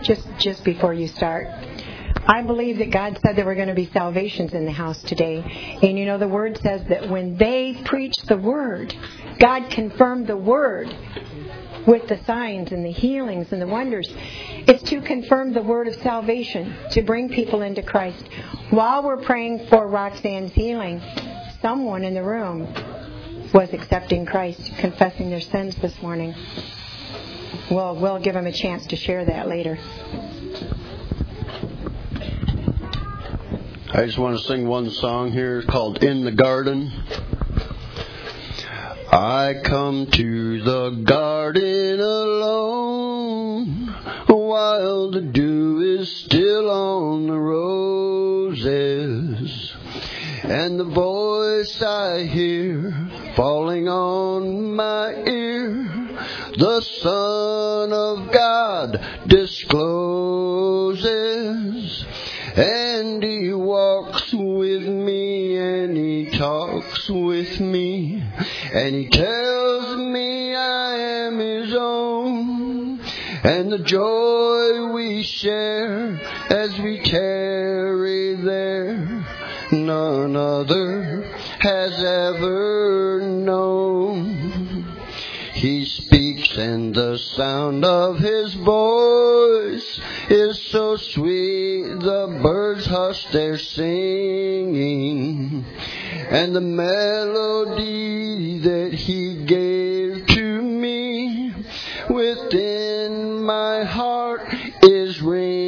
just before you start. I believe that God said there were going to be salvations in the house today. And you know, the Word says that when they preached the Word, God confirmed the Word with the signs and the healings and the wonders. It's to confirm the word of salvation, to bring people into Christ. While we're praying for Roxanne's healing, someone in the room was accepting Christ, confessing their sins this morning. We'll give them a chance to share that later. I just want to sing one song here called In the Garden. I come to the garden alone, while the dew is still on the roses, and the voice I hear falling on my ear, the Son of God discloses. And He walks with me, and He talks with me, and He tells me I am His own. And the joy we share as we tarry there, none other has ever known. He speaks, and the sound of His voice is so sweet, the birds hush their singing, and the melody that He gave to me within my heart is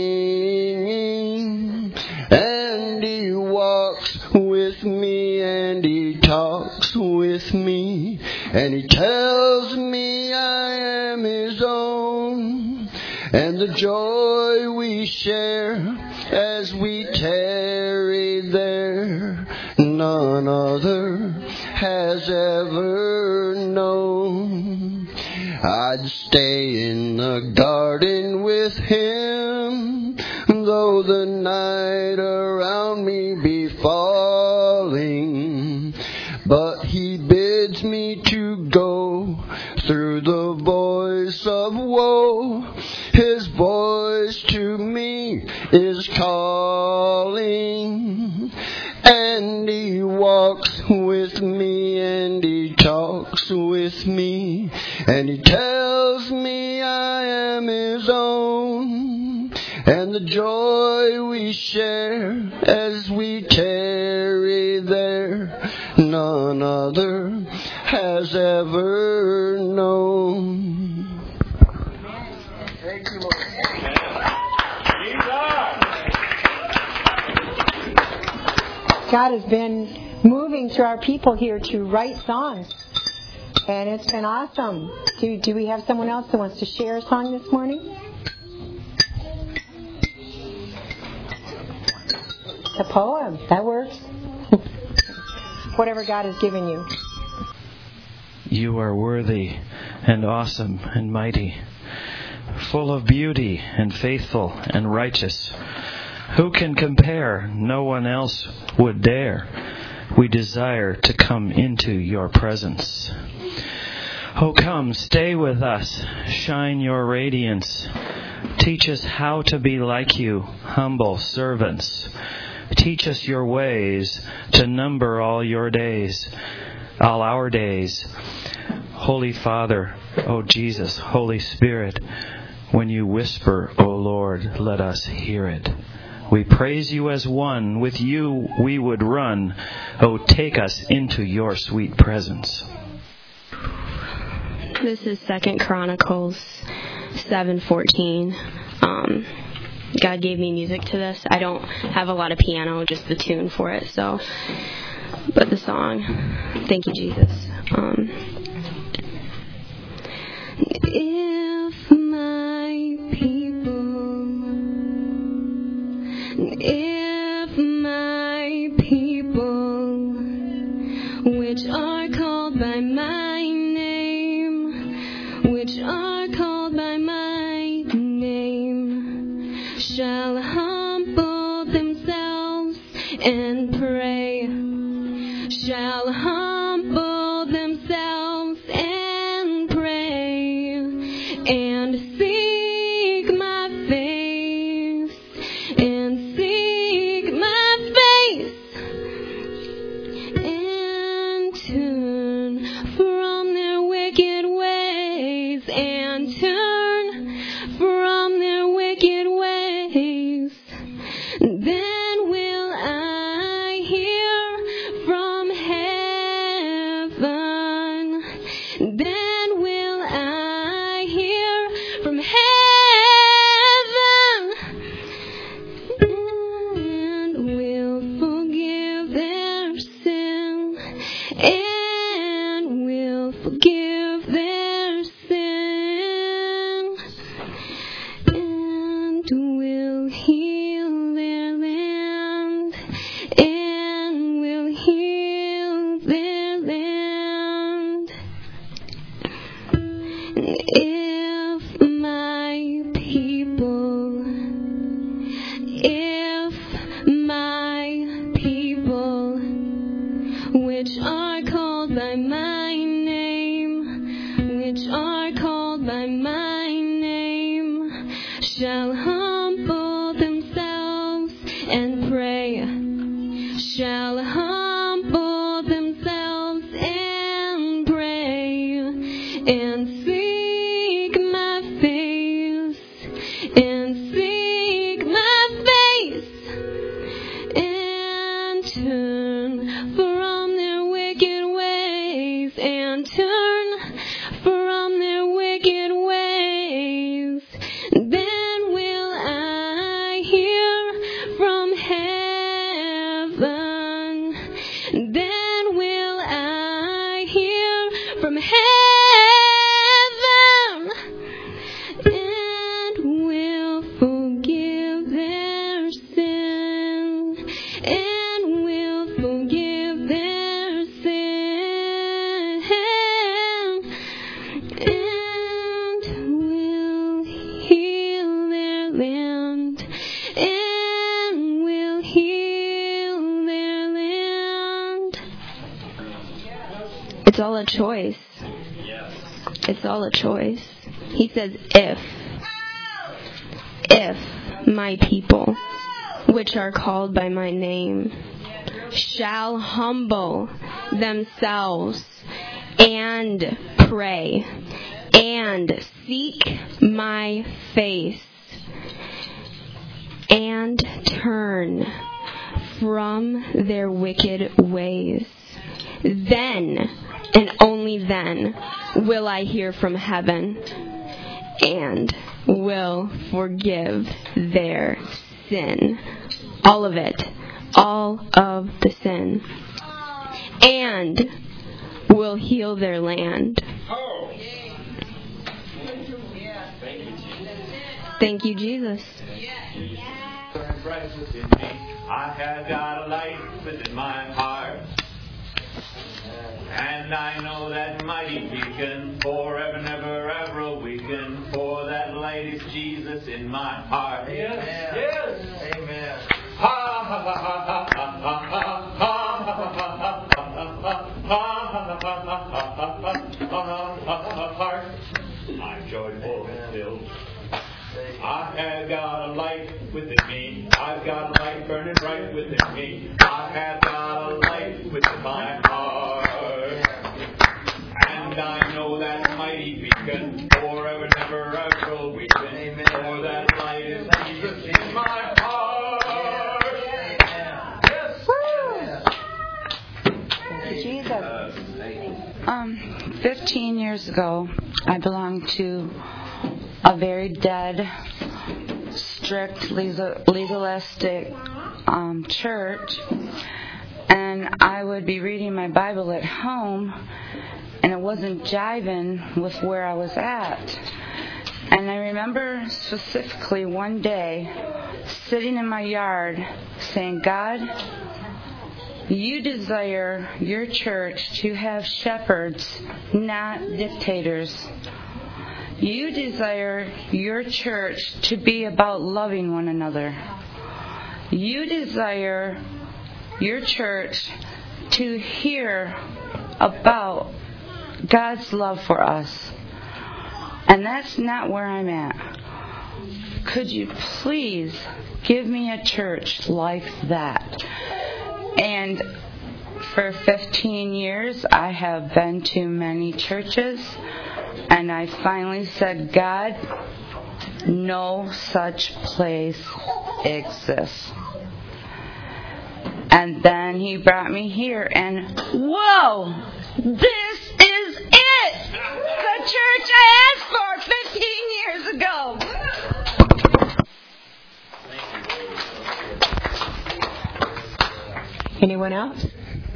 ringing. And He walks with me, and He talks with me, and He tells me I am His own. And the joy we share as we tarry there, none other has ever known. I'd stay in the garden with Him, though the night around me be falling. But He bids me to go through the voice of woe. His voice to me is calling. And He walks with me, and He talks with me, and He tells me I am His own. And the joy we share as we tarry there, none other has ever known. Thank you, Lord. God has been moving through our people here to write songs, and it's been awesome. Do we have someone else that wants to share a song this morning? A poem, that works. Whatever God has given you. You are worthy and awesome and mighty, full of beauty and faithful and righteous. Who can compare? No one else would dare. We desire to come into your presence. Oh, come, stay with us. Shine your radiance. Teach us how to be like you, humble servants. Teach us your ways, to number all your days, all our days. Holy Father, O Jesus, Holy Spirit, when you whisper, O Lord, let us hear it. We praise you as one. With you we would run. Oh, take us into your sweet presence. This is 2 Chronicles 7:14. God gave me music to this. I don't have a lot of piano, just the tune for it. But the song, thank you, Jesus. If my people, which are called by my name, which are called by my name, shall humble themselves and pray, shall humble themselves and pray, and seek my face, shall humble themselves and pray, shall humble themselves and pray, and seek my face, and seek my face, and turn from their wicked ways, and turn from their wicked ways. Then will I hear from heaven. Then will I hear from heaven, and will forgive their sin, and will forgive their sin, and will heal their land, and will heal their land. It's all a choice. It's all a choice. He says, if my people, which are called by my name, shall humble themselves and pray and seek my face and turn from their wicked ways, then and only then will I hear from heaven and will forgive their sin. All of it. All of the sin. And will heal their land. Thank you, Jesus. Christ within me. I have got a light within my heart. And I know that mighty beacon, forever, never, ever a weaken. For that light is Jesus in my heart. Yes. Yes. Amen. Ha ha ha ha ha ha ha ha. I'm joyful and filled. I have got a light within me. I've got a light burning bright within me. I have got a light within my heart. And I know that mighty beacon, forever, never, ever will weaken. Amen. For that light is Jesus in my heart. Yes. Thank you, Jesus. 15 years ago, I belonged to a very dead, strict, legalistic church, and I would be reading my Bible at home, and it wasn't jiving with where I was at. And I remember specifically one day sitting in my yard saying, God, you desire your church to have shepherds, not dictators. You desire your church to be about loving one another. You desire your church to hear about God's love for us. And that's not where I'm at. Could you please give me a church like that? And for 15 years, I have been to many churches. And I finally said, God, no such place exists. And then he brought me here, and whoa, this is it! The church I asked for 15 years ago. Anyone else?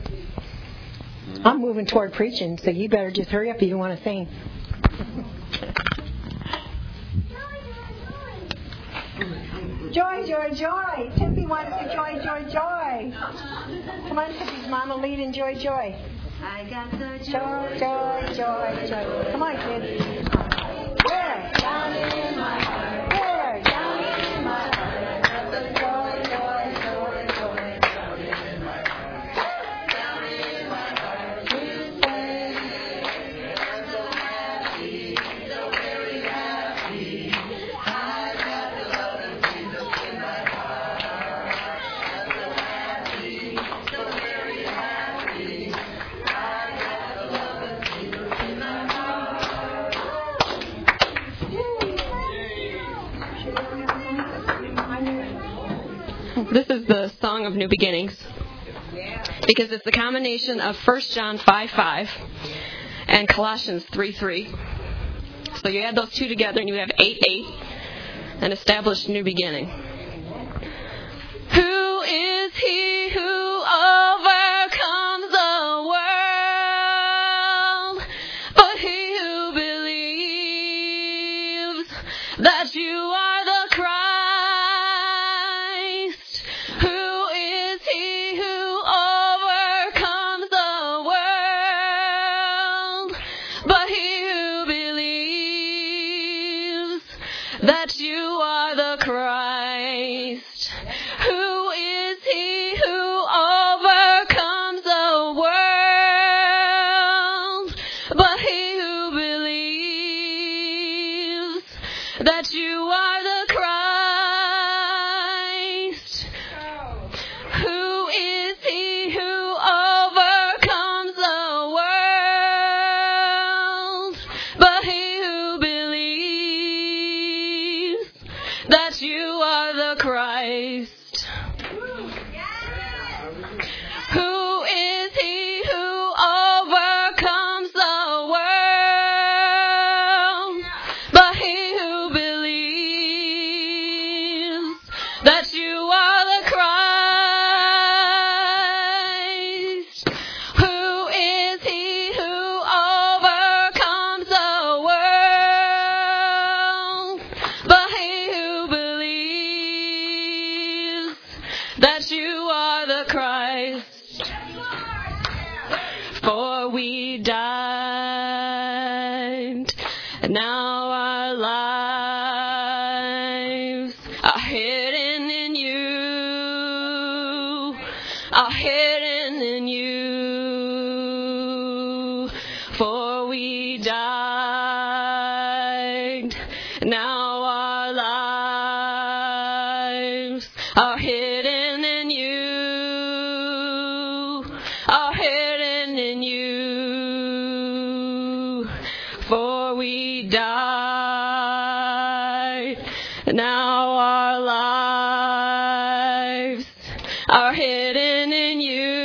I'm moving toward preaching, so you better just hurry up if you want to sing. Joy, joy, joy. Tippy wants to joy, joy, joy. Come on, Tippy's mama leading joy, joy. I got the joy, joy, joy, joy. Come on, kids. Where? Down in my heart. Where? Down in my heart. I got the joy, joy, joy, joy. Down in my heart. Down in my heart. To say, I'm so happy, so very happy. I got This is the Song of New Beginnings. Because it's the combination of 1 John 5:5 and Colossians 3:3. So you add those two together and you have 8:8 and establish new beginning. Who is he who overcomes the world? But he who believes that you are the Christ. Who is he who overcomes the world? But he who believes that you are the Christ. Who is he who overcomes the world? But he who believes that you are the Christ. Who is he who overcomes the world? But he who believes that you are the Christ. Who is he who overcomes the world? But he who believes that you are the Christ. Who is he who overcomes the world? But he who believes that you are the Christ. For we died, and now our lives are hidden in you, are hidden in you. For we died, now our lives are hidden in you, are hidden in you. For we died, now our lives are hidden in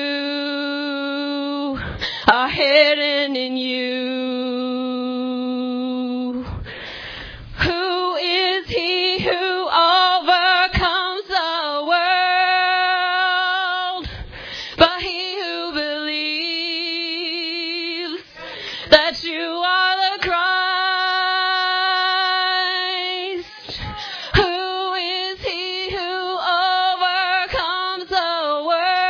you, are hidden in you. Who is he who overcomes the world? But he who believes that you are the Christ. Who is he who overcomes the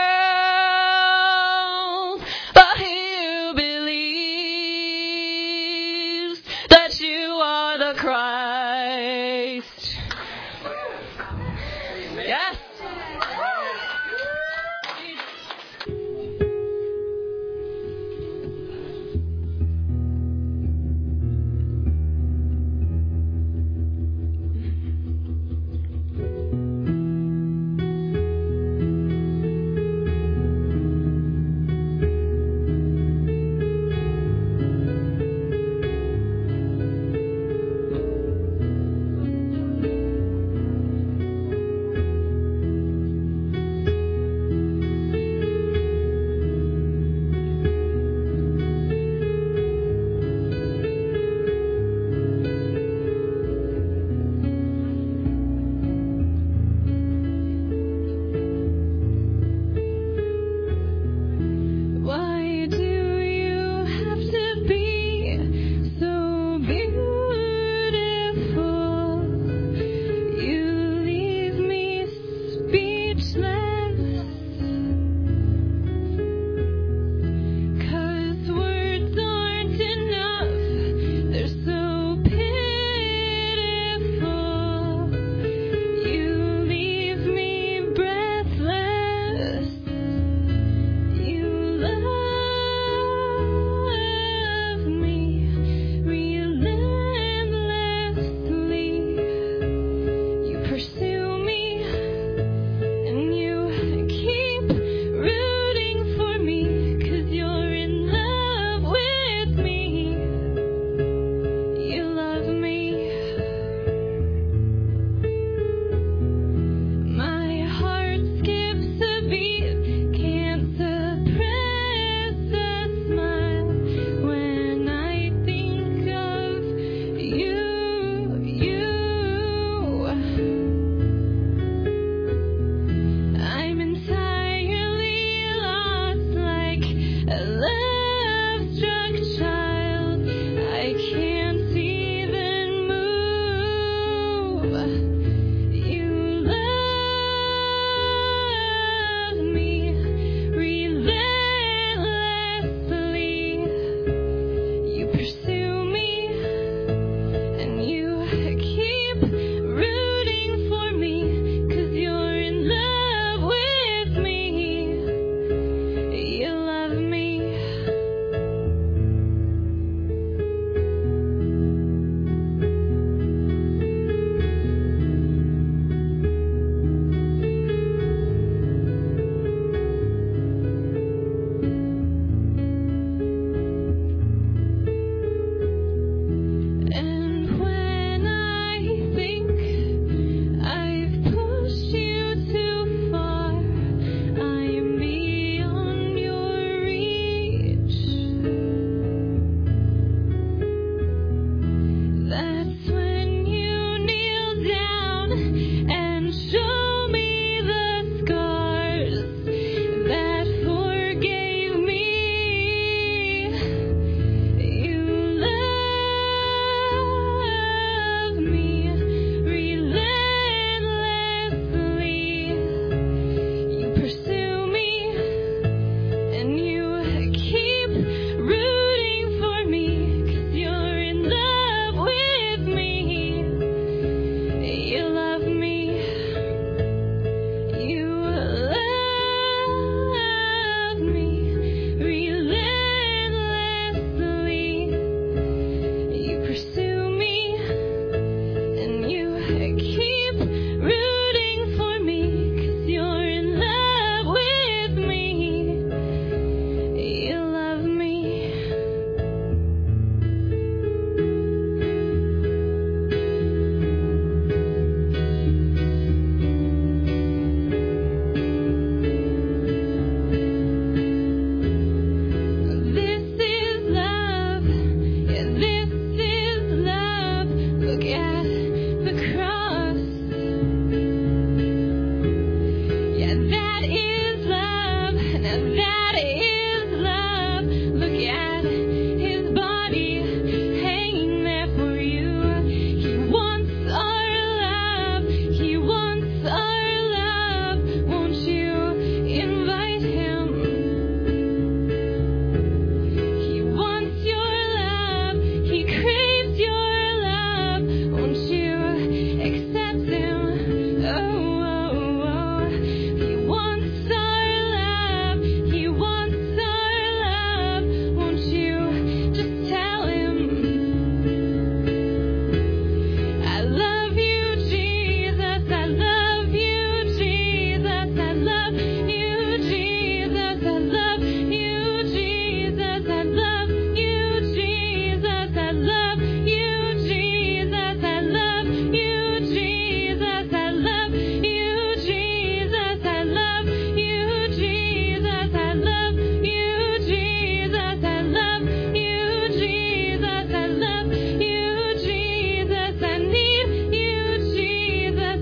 world? But he who believes that you are the Christ. Yes.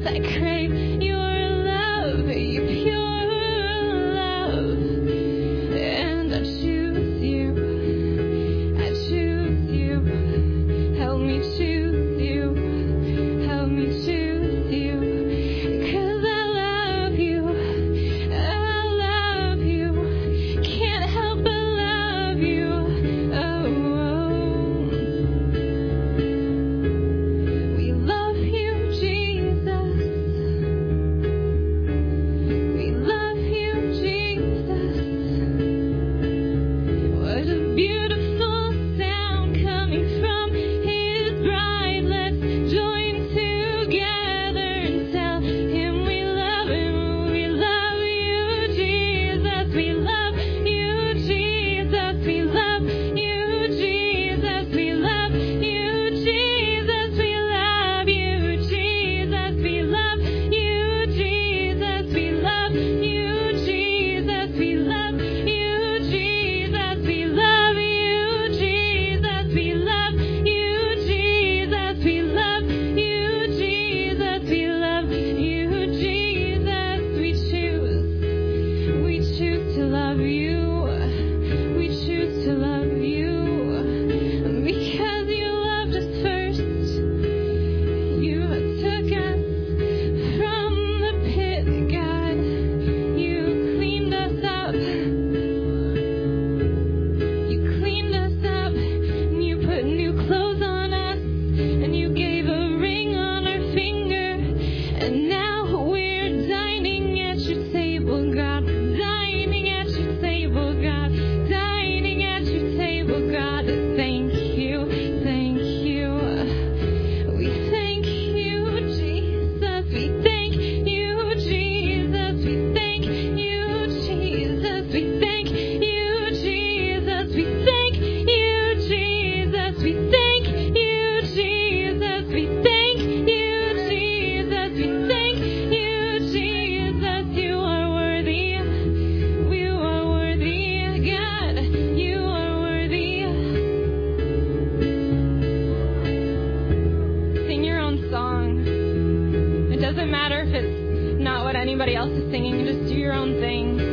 anybody else is singing. Just do your own thing.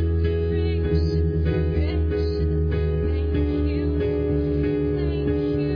Thank you.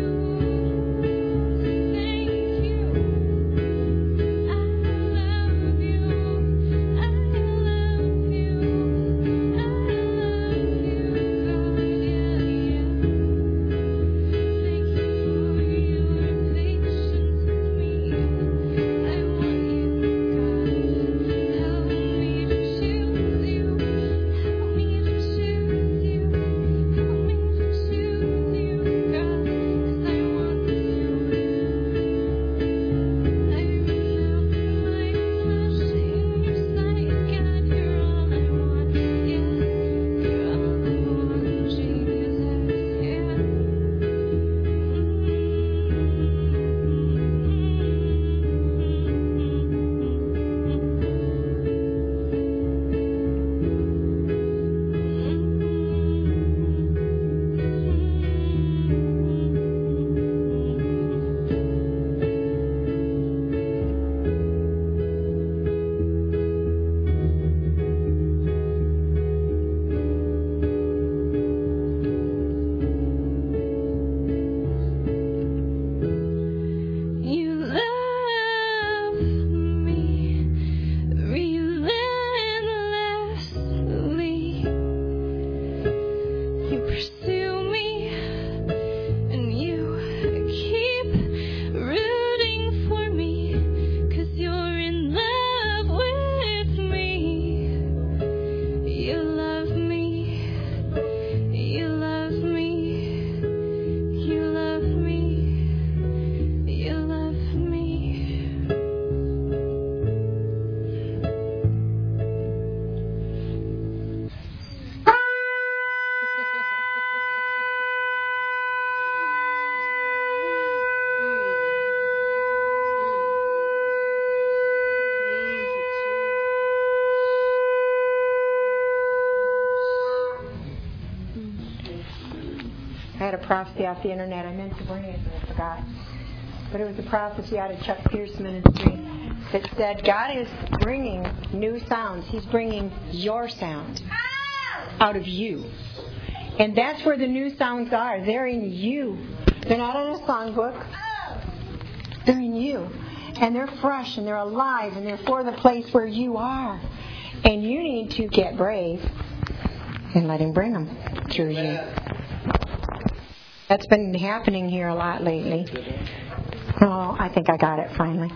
had a prophecy off the internet. I meant to bring it, but I forgot. But it was a prophecy out of Chuck Pierce Ministry that said God is bringing new sounds. He's bringing your sound out of you. And that's where the new sounds are. They're in you. They're not in a songbook. They're in you. And they're fresh and they're alive and they're for the place where you are. And you need to get brave and let Him bring them through you. That's been happening here a lot lately. Oh, I think I got it finally.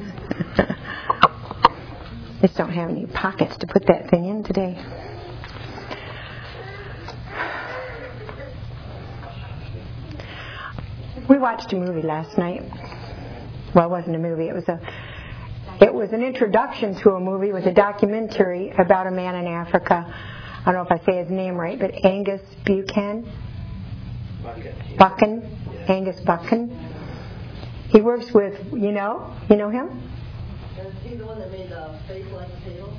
Just don't have any pockets to put that thing in today. We watched a movie last night. Well, it wasn't a movie. It was an introduction to a movie. It was a documentary about a man in Africa. I don't know if I say his name right, but Angus Buchan. Angus Buchan. He works with, you know him? Is he the one that made Face Like Potatoes?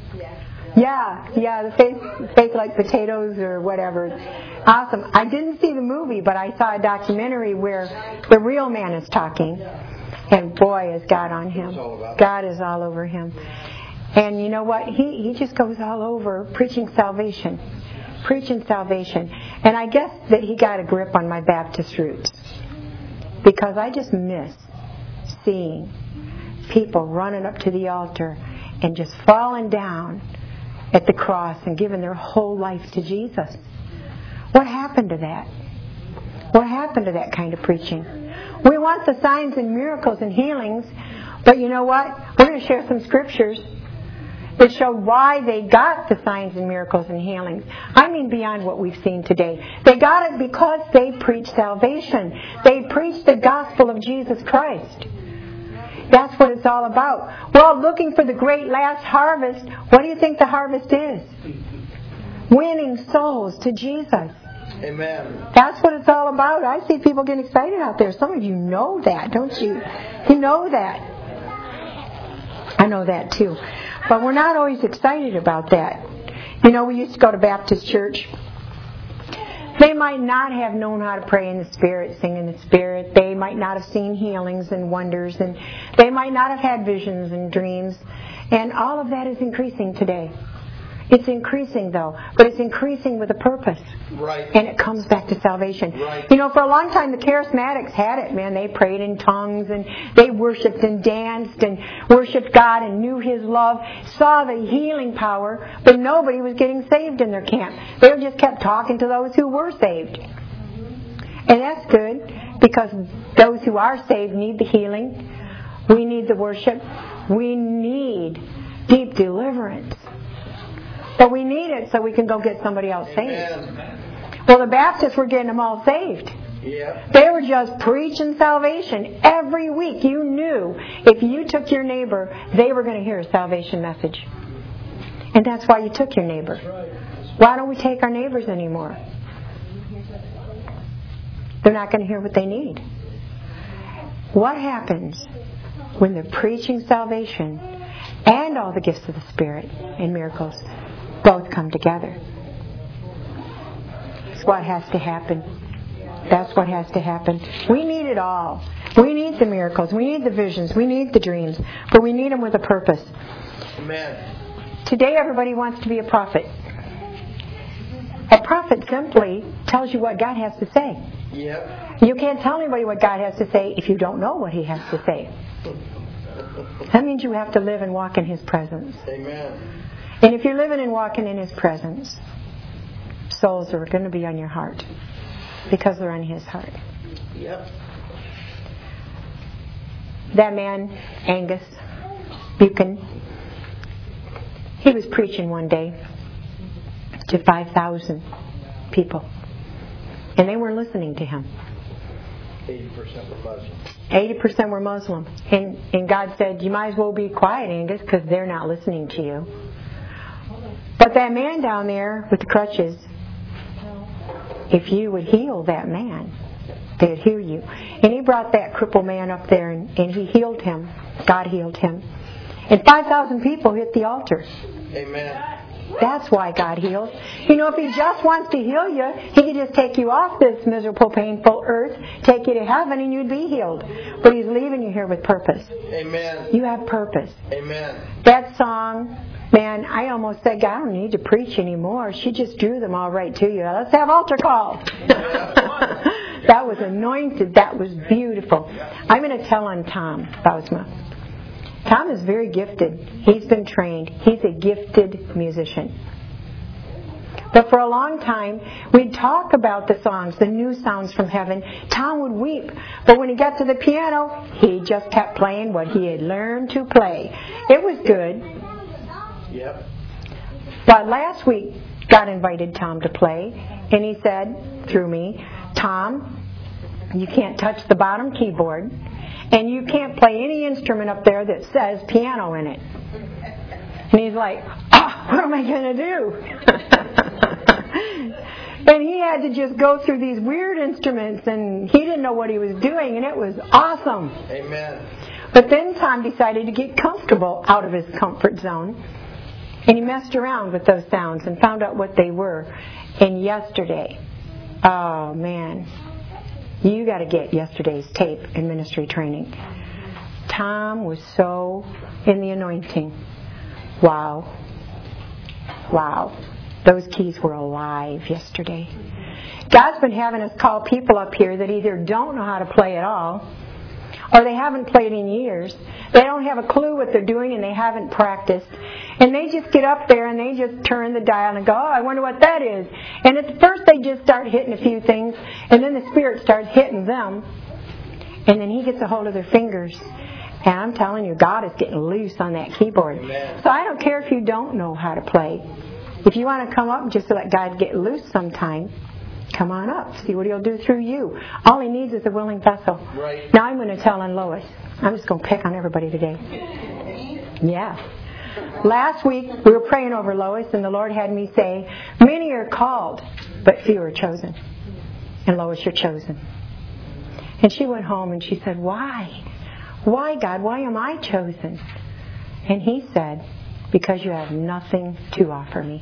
Yeah, the face like potatoes or whatever. Awesome. I didn't see the movie, but I saw a documentary where the real man is talking. And boy, is God on him. God is all over him. And you know what? He just goes all over preaching salvation. Preaching salvation. And I guess that he got a grip on my Baptist roots. Because I just miss seeing people running up to the altar and just falling down at the cross and giving their whole life to Jesus. What happened to that? What happened to that kind of preaching? We want the signs and miracles and healings, but you know what? We're going to share some scriptures that show why they got the signs and miracles and healings. I mean beyond what we've seen today. They got it because they preached salvation. They preached the gospel of Jesus Christ. That's what it's all about. We're all looking for the great last harvest. What do you think the harvest is? Winning souls to Jesus. Amen. That's what it's all about. I see people getting excited out there. Some of you know that, don't you? You know that. I know that too. But we're not always excited about that. You know, we used to go to Baptist church. They might not have known how to pray in the Spirit, sing in the Spirit. They might not have seen healings and wonders. And they might not have had visions and dreams. And all of that is increasing today. It's increasing, though. But it's increasing with a purpose. Right. And it comes back to salvation. Right. You know, for a long time, the charismatics had it, man. They prayed in tongues, and they worshiped and danced and worshiped God and knew His love, saw the healing power, but nobody was getting saved in their camp. They just kept talking to those who were saved. And that's good, because those who are saved need the healing. We need the worship. We need deep deliverance. But we need it so we can go get somebody else saved. Amen. Well, the Baptists were getting them all saved. Yeah. They were just preaching salvation every week. You knew if you took your neighbor, they were going to hear a salvation message. And that's why you took your neighbor. Why don't we take our neighbors anymore? They're not going to hear what they need. What happens when they're preaching salvation and all the gifts of the Spirit and miracles both come together? That's what has to happen. That's what has to happen. We need it all. We need the miracles. We need the visions. We need the dreams. But we need them with a purpose. Amen. Today everybody wants to be a prophet. A prophet simply tells you what God has to say. Yep. You can't tell anybody what God has to say if you don't know what He has to say. That means you have to live and walk in His presence. Amen. And if you're living and walking in His presence, souls are going to be on your heart because they're on His heart. Yep. That man, Angus Buchan, he was preaching one day to 5,000 people. And they weren't listening to him. 80% were Muslim. 80% were Muslim. And God said, you might as well be quiet, Angus, because they're not listening to you. But that man down there with the crutches, if you would heal that man, they'd hear you. And he brought that crippled man up there, and he healed him. God healed him. And 5,000 people hit the altar. Amen. That's why God heals. You know, if He just wants to heal you, He could just take you off this miserable, painful earth, take you to heaven, and you'd be healed. But He's leaving you here with purpose. Amen. You have purpose. Amen. That song, man, I almost said, God, I don't need to preach anymore. She just drew them all right to you. Let's have altar call. That was anointed. That was beautiful. I'm going to tell on Tom Bausma. Tom is very gifted. He's been trained. He's a gifted musician. But for a long time, we'd talk about the songs, the new sounds from heaven. Tom would weep. But when he got to the piano, he just kept playing what he had learned to play. It was good. Yep. But last week, God invited Tom to play. And he said, through me, Tom, you can't touch the bottom keyboard. And you can't play any instrument up there that says piano in it. And he's like, what am I going to do? And he had to just go through these weird instruments, and he didn't know what he was doing, and it was awesome. Amen. But then Tom decided to get comfortable out of his comfort zone, and he messed around with those sounds and found out what they were. And yesterday, oh man, you got to get yesterday's tape in ministry training. Tom was so in the anointing. Wow. Wow. Those keys were alive yesterday. God's been having us call people up here that either don't know how to play at all, or they haven't played in years. They don't have a clue what they're doing, and they haven't practiced. And they just get up there and they just turn the dial and go, oh, I wonder what that is. And at first they just start hitting a few things, and then the Spirit starts hitting them. And then He gets a hold of their fingers. And I'm telling you, God is getting loose on that keyboard. Amen. So I don't care if you don't know how to play. If you want to come up and just let God get loose sometime, come on up. See what He'll do through you. All He needs is a willing vessel. Right. Now I'm going to tell on Lois. I'm just going to pick on everybody today. Yeah. Last week we were praying over Lois, and the Lord had me say, many are called, but few are chosen. And Lois, you're chosen. And she went home and she said, why? Why, God? Why am I chosen? And He said, because you have nothing to offer me.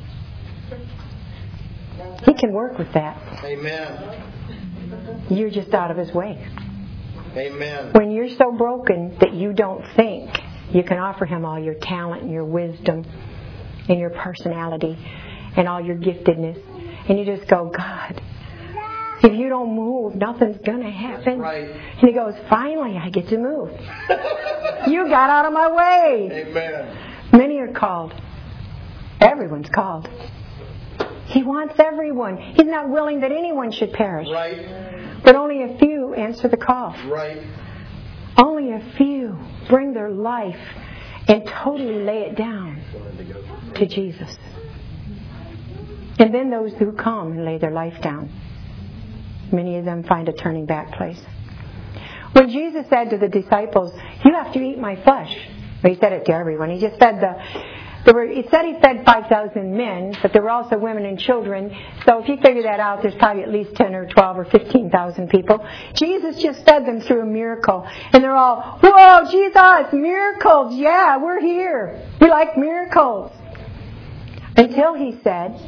He can work with that. Amen. You're just out of His way. Amen. When you're so broken that you don't think, you can offer Him all your talent and your wisdom and your personality and all your giftedness. And you just go, God, if you don't move, nothing's going to happen. Right. And He goes, finally, I get to move. You got out of my way. Amen. Many are called. Everyone's called. He wants everyone. He's not willing that anyone should perish. Right. But only a few answer the call. Right. Only a few bring their life and totally lay it down to Jesus. And then those who come and lay their life down, many of them find a turning back place. When Jesus said to the disciples, you have to eat my flesh. Well, He said it to everyone. He just said He said He fed 5,000 men, but there were also women and children. So if you figure that out, there's probably at least 10 or 12 or 15,000 people. Jesus just fed them through a miracle. And they're all, whoa, Jesus, miracles. Yeah, we're here. We like miracles. Until He said,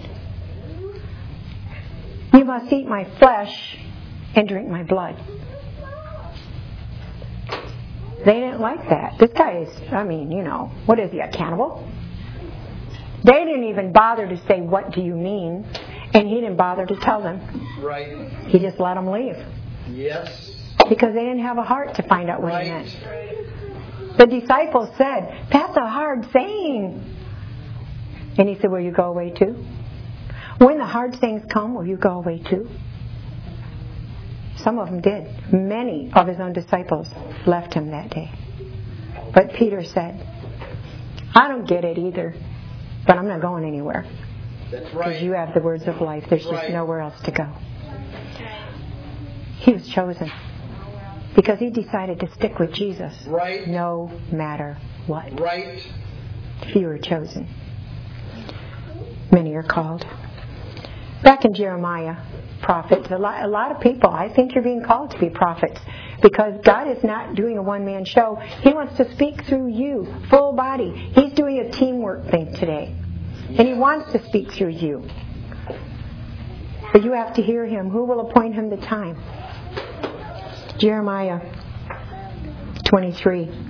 you must eat my flesh and drink my blood. They didn't like that. This guy is, what is he, a cannibal? They didn't even bother to say, what do you mean? And He didn't bother to tell them. Right. He just let them leave. Yes. Because they didn't have a heart to find out what He meant. The disciples said, that's a hard saying. And He said, will you go away too? When the hard things come, will you go away too? Some of them did. Many of His own disciples left Him that day. But Peter said, I don't get it either, but I'm not going anywhere. That's right. Because you have the words of life. There's just nowhere else to go. He was chosen because he decided to stick with Jesus. Right. No matter what. Right. Few are chosen. Many are called. Back in Jeremiah, prophets, a lot of people, I think you're being called to be prophets because God is not doing a one-man show. He wants to speak through you, full body. He's doing a teamwork thing today. And He wants to speak through you. But you have to hear Him. Who will appoint Him the time? Jeremiah 23.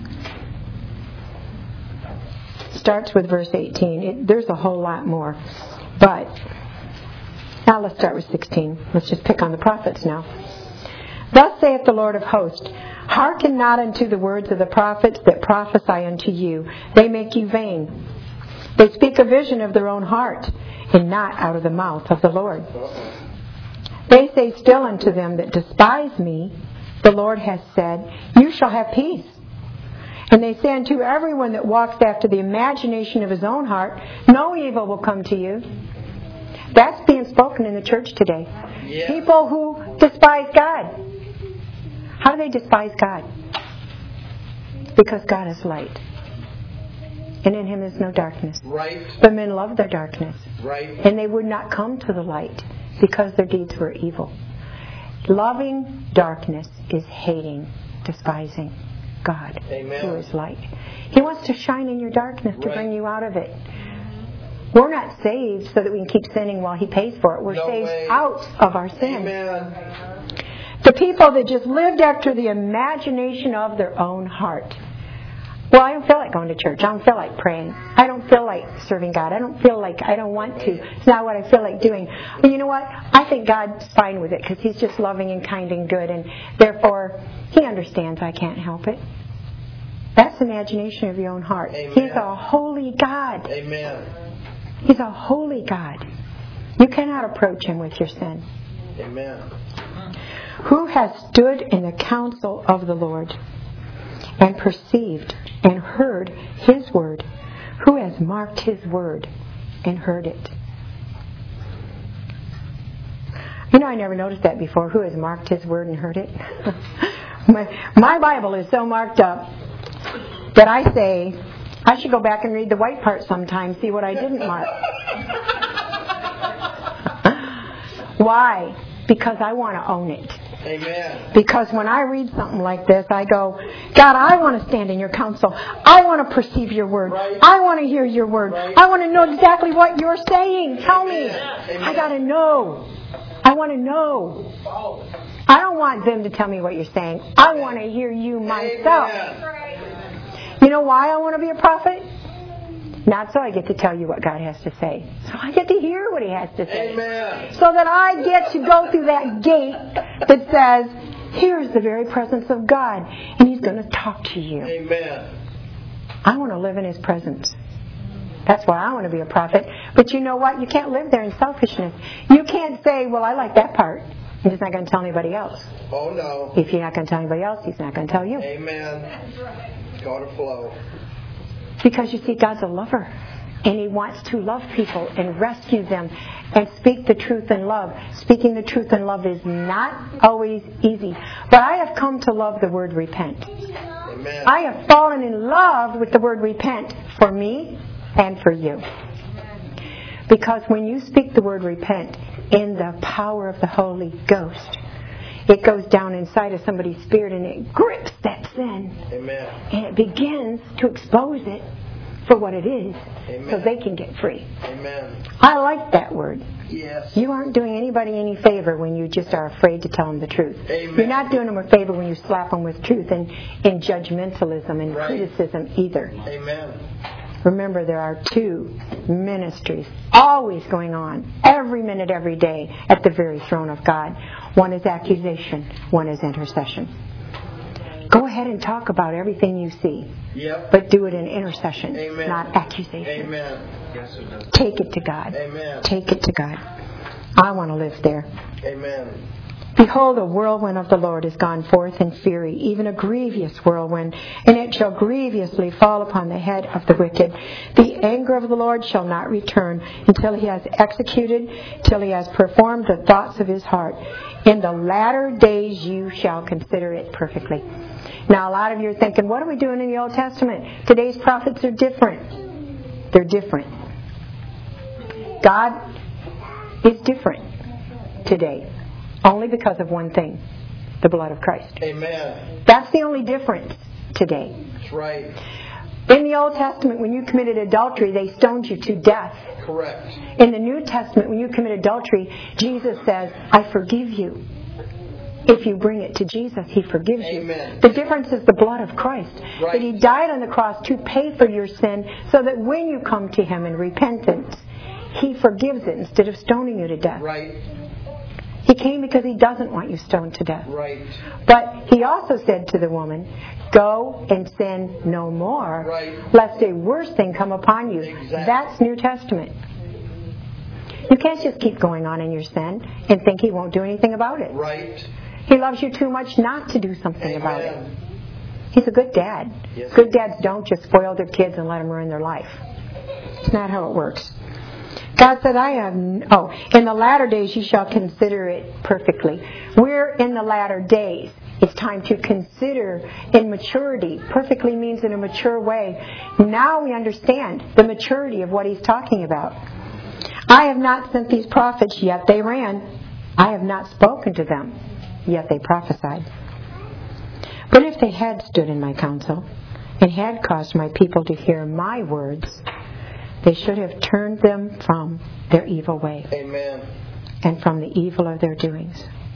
Starts with verse 18. There's a whole lot more. But now let's start with 16. Let's just pick on the prophets now. Thus saith the Lord of hosts, hearken not unto the words of the prophets that prophesy unto you. They make you vain. They speak a vision of their own heart, and not out of the mouth of the Lord. They say still unto them that despise me, the Lord hath said, you shall have peace. And they say unto everyone that walks after the imagination of his own heart, no evil will come to you. That's being spoken in the church today. Yeah. People who despise God. How do they despise God? Because God is light. And in Him is no darkness. Right. But men love their darkness. Right. And they would not come to the light because their deeds were evil. Loving darkness is hating, despising God, Amen. who is light. He wants to shine in your darkness to Right. bring you out of it. We're not saved so that we can keep sinning while He pays for it. We're No saved way. out of our sin. Amen. The people that just lived after the imagination of their own heart. Well, I don't feel like going to church. I don't feel like praying. I don't feel like serving God. I don't feel like I don't want to. It's not what I feel like doing. But you know what? I think God's fine with it because He's just loving and kind and good. And therefore, He understands I can't help it. That's the imagination of your own heart. Amen. He's a holy God. Amen. He's a holy God. You cannot approach Him with your sin. Amen. Who has stood in the counsel of the Lord and perceived and heard His word? Who has marked His word and heard it? You know, I never noticed that before. Who has marked His word and heard it? My Bible is so marked up that I say, I should go back and read the white part sometime, see what I didn't mark. Why? Because I want to own it. Amen. Because when I read something like this, I go, God, I want to stand in your counsel. I want to perceive your word. Right. I want to hear your word. Right. I want to know exactly what you're saying. Tell me. Amen. I got to know. I want to know. I don't want them to tell me what you're saying. I want to hear you myself. Amen. You know why I want to be a prophet? Not so I get to tell you what God has to say. So I get to hear what He has to say. Amen. So that I get to go through that gate that says, here's the very presence of God, and He's going to talk to you. Amen. I want to live in His presence. That's why I want to be a prophet. But you know what? You can't live there in selfishness. You can't say, well, I like that part. I'm just not going to tell anybody else. Oh, no. If you're not going to tell anybody else, He's not going to tell you. Amen. Go to flow. Because you see, God's a lover. And He wants to love people and rescue them and speak the truth in love. Speaking the truth in love is not always easy. But I have come to love the word repent. Amen. I have fallen in love with the word repent for me and for you. Because when you speak the word repent in the power of the Holy Ghost, it goes down inside of somebody's spirit and it grips that sin. Amen. And it begins to expose it for what it is. Amen. So they can get free. Amen. I like that word. Yes. You aren't doing anybody any favor when you just are afraid to tell them the truth. Amen. You're not doing them a favor when you slap them with truth and in judgmentalism and Right. criticism either. Amen. Remember, there are two ministries always going on, every minute, every day, at the very throne of God. One is accusation, one is intercession. Go ahead and talk about everything you see, Yep. but do it in intercession, Amen. not accusation. Amen. Take it to God. Amen. Take it to God. I want to live there. Amen. Behold, a whirlwind of the Lord is gone forth in fury, even a grievous whirlwind, and it shall grievously fall upon the head of the wicked. The anger of the Lord shall not return until He has executed, till He has performed the thoughts of His heart. In the latter days you shall consider it perfectly. Now, a lot of you are thinking, what are we doing in the Old Testament? Today's prophets are different. They're different. God is different today. Only because of one thing, the blood of Christ. Amen. That's the only difference today. That's right. In the Old Testament, when you committed adultery, they stoned you to death. Correct. In the New Testament, when you commit adultery, Jesus says, I forgive you. If you bring it to Jesus, He forgives Amen. you. The difference is the blood of Christ. Right. That He died on the cross to pay for your sin so that when you come to Him in repentance, He forgives it instead of stoning you to death. Right. He came because He doesn't want you stoned to death. Right. But He also said to the woman, go and sin no more, Right. lest a worse thing come upon you. Exactly. That's New Testament. You can't just keep going on in your sin and think He won't do anything about it. Right. He loves you too much not to do something about it. Amen. He's a good dad. Yes. Good dads don't just spoil their kids and let them ruin their life. It's not how it works. God said, in the latter days you shall consider it perfectly. We're in the latter days. It's time to consider in maturity. Perfectly means in a mature way. Now we understand the maturity of what He's talking about. I have not sent these prophets, yet they ran. I have not spoken to them, yet they prophesied. But if they had stood in my counsel and had caused my people to hear my words, they should have turned them from their evil way. Amen. And from the evil of their doings.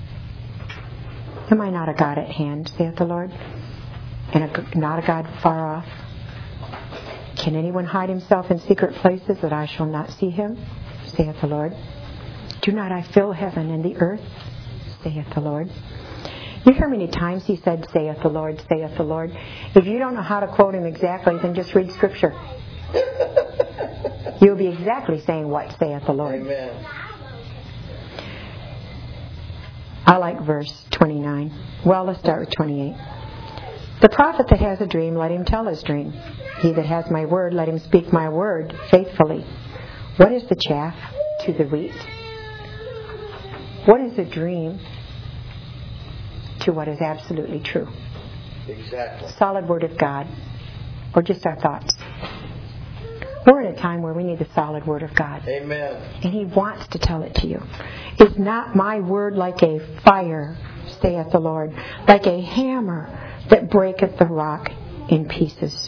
Am I not a God at hand, saith the Lord, and not a God far off? Can anyone hide himself in secret places that I shall not see him, saith the Lord? Do not I fill heaven and the earth, saith the Lord? You hear many times He said, saith the Lord, saith the Lord. If you don't know how to quote Him exactly, then just read Scripture. You'll be exactly saying what saith the Lord. Amen. I like verse 29. Well, let's start with 28. The prophet that has a dream, let him tell his dream. He that has my word, let him speak my word faithfully. What is the chaff to the wheat? What is a dream to what is absolutely true? Exactly. Solid word of God, or just our thoughts. We're in a time where we need the solid word of God. Amen. And He wants to tell it to you. Is not my word like a fire, saith the Lord, like a hammer that breaketh the rock in pieces?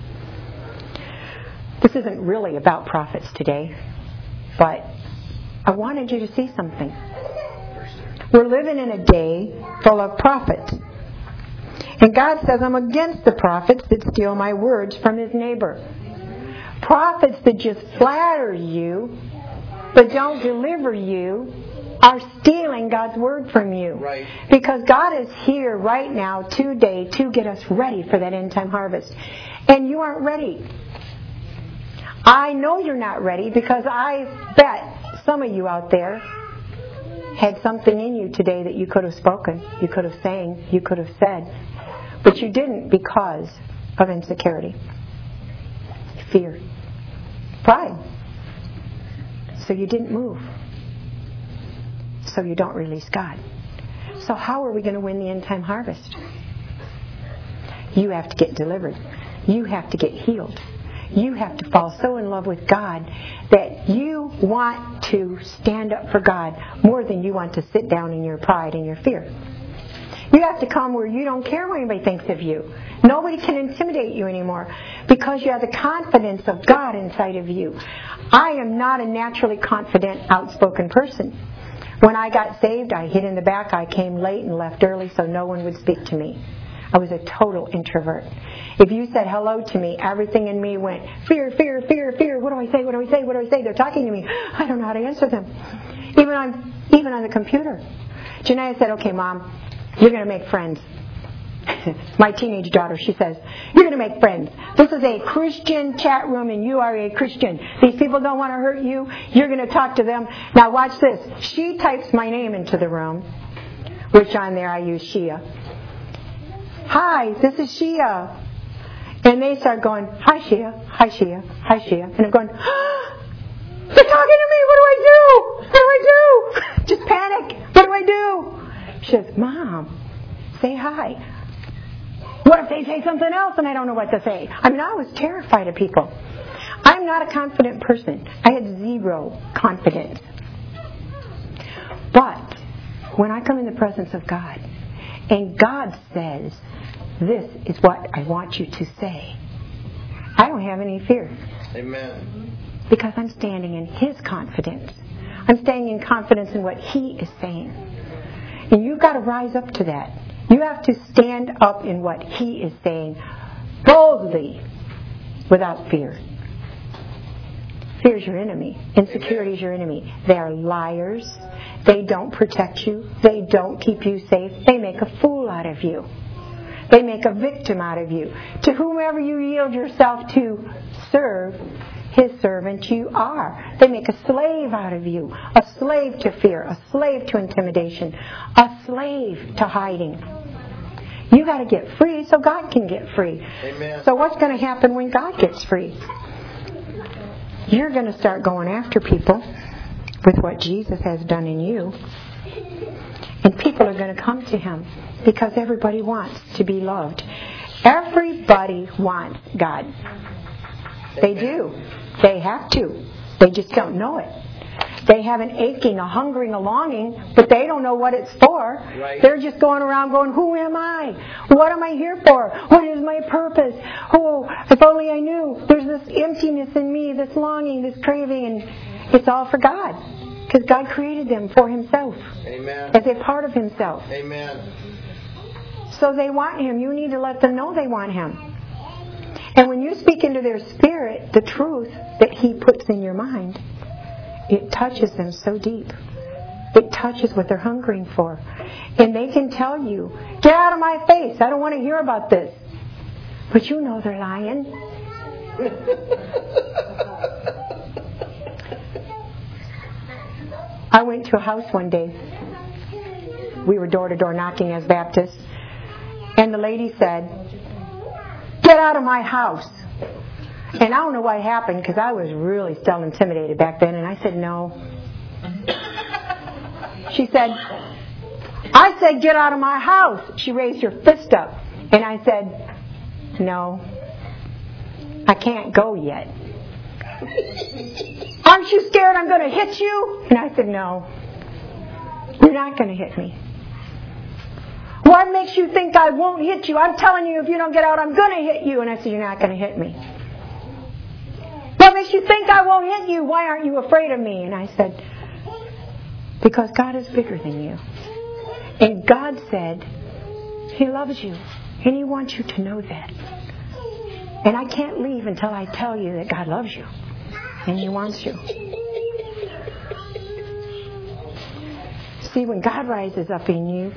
This isn't really about prophets today, but I wanted you to see something. We're living in a day full of prophets. And God says, I'm against the prophets that steal my words from his neighbor. Prophets that just flatter you, but don't deliver you, are stealing God's word from you. Right. Because God is here right now today to get us ready for that end time harvest. And you aren't ready. I know you're not ready because I bet some of you out there had something in you today that you could have spoken, you could have sang, you could have said, but you didn't because of insecurity, fear, pride. So you didn't move. So you don't release God. So how are we going to win the end time harvest? You have to get delivered. You have to get healed. You have to fall so in love with God that you want to stand up for God more than you want to sit down in your pride and your fear. You have to come where you don't care what anybody thinks of you. Nobody can intimidate you anymore because you have the confidence of God inside of you. I am not a naturally confident, outspoken person. When I got saved, I hid in the back. I came late and left early so no one would speak to me. I was a total introvert. If you said hello to me, everything in me went, fear, fear, fear, fear. What do I say? What do I say? What do I say? They're talking to me. I don't know how to answer them. Even on the computer. Janaea said, okay, Mom, you're going to make friends. My teenage daughter, she says, you're going to make friends. This is a Christian chat room and you are a Christian. These people don't want to hurt you. You're going to talk to them. Now watch this. She types my name into the room, which on there I use Shia. Hi, this is Shia. And they start going, hi Shia, hi Shia, hi Shia. And I'm going, they're talking to me. What do I do? What do I do? Just panic. What do I do? She says, Mom, say hi. What if they say something else and I don't know what to say? I mean, I was terrified of people. I'm not a confident person. I had zero confidence. But when I come in the presence of God, and God says, this is what I want you to say, I don't have any fear. Amen. Because I'm standing in His confidence. I'm standing in confidence in what He is saying. And you've got to rise up to that. You have to stand up in what He is saying boldly without fear. Fear is your enemy. Insecurity is your enemy. They are liars. They don't protect you. They don't keep you safe. They make a fool out of you. They make a victim out of you. To whomever you yield yourself to serve, His servant you are. They make a slave out of you. A slave to fear. A slave to intimidation. A slave to hiding. You got to get free so God can get free. Amen. So what's going to happen when God gets free? You're going to start going after people with what Jesus has done in you. And people are going to come to Him because everybody wants to be loved. Everybody wants God. They do. They have to. They just don't know it. They have an aching, a hungering, a longing, but they don't know what it's for. Right. They're just going around going, who am I? What am I here for? What is my purpose? Oh, if only I knew. There's this emptiness in me, this longing, this craving, and it's all for God. Because God created them for Himself. Amen. As a part of Himself. Amen. So they want Him. You need to let them know they want Him. And when you speak into their spirit the truth that He puts in your mind, it touches them so deep. It touches what they're hungering for. And they can tell you, get out of my face. I don't want to hear about this. But you know they're lying. I went to a house one day. We were door to door knocking as Baptists. And the lady said, get out of my house. And I don't know what happened because I was really still intimidated back then. And I said, no. She said, I said, get out of my house. She raised her fist up. And I said, no, I can't go yet. Aren't you scared I'm going to hit you? And I said, no, you're not going to hit me. What makes you think I won't hit you? I'm telling you, if you don't get out, I'm going to hit you. And I said, you're not going to hit me. What makes you think I won't hit you? Why aren't you afraid of me? And I said, because God is bigger than you. And God said, He loves you. And He wants you to know that. And I can't leave until I tell you that God loves you. And He wants you. See, when God rises up in you,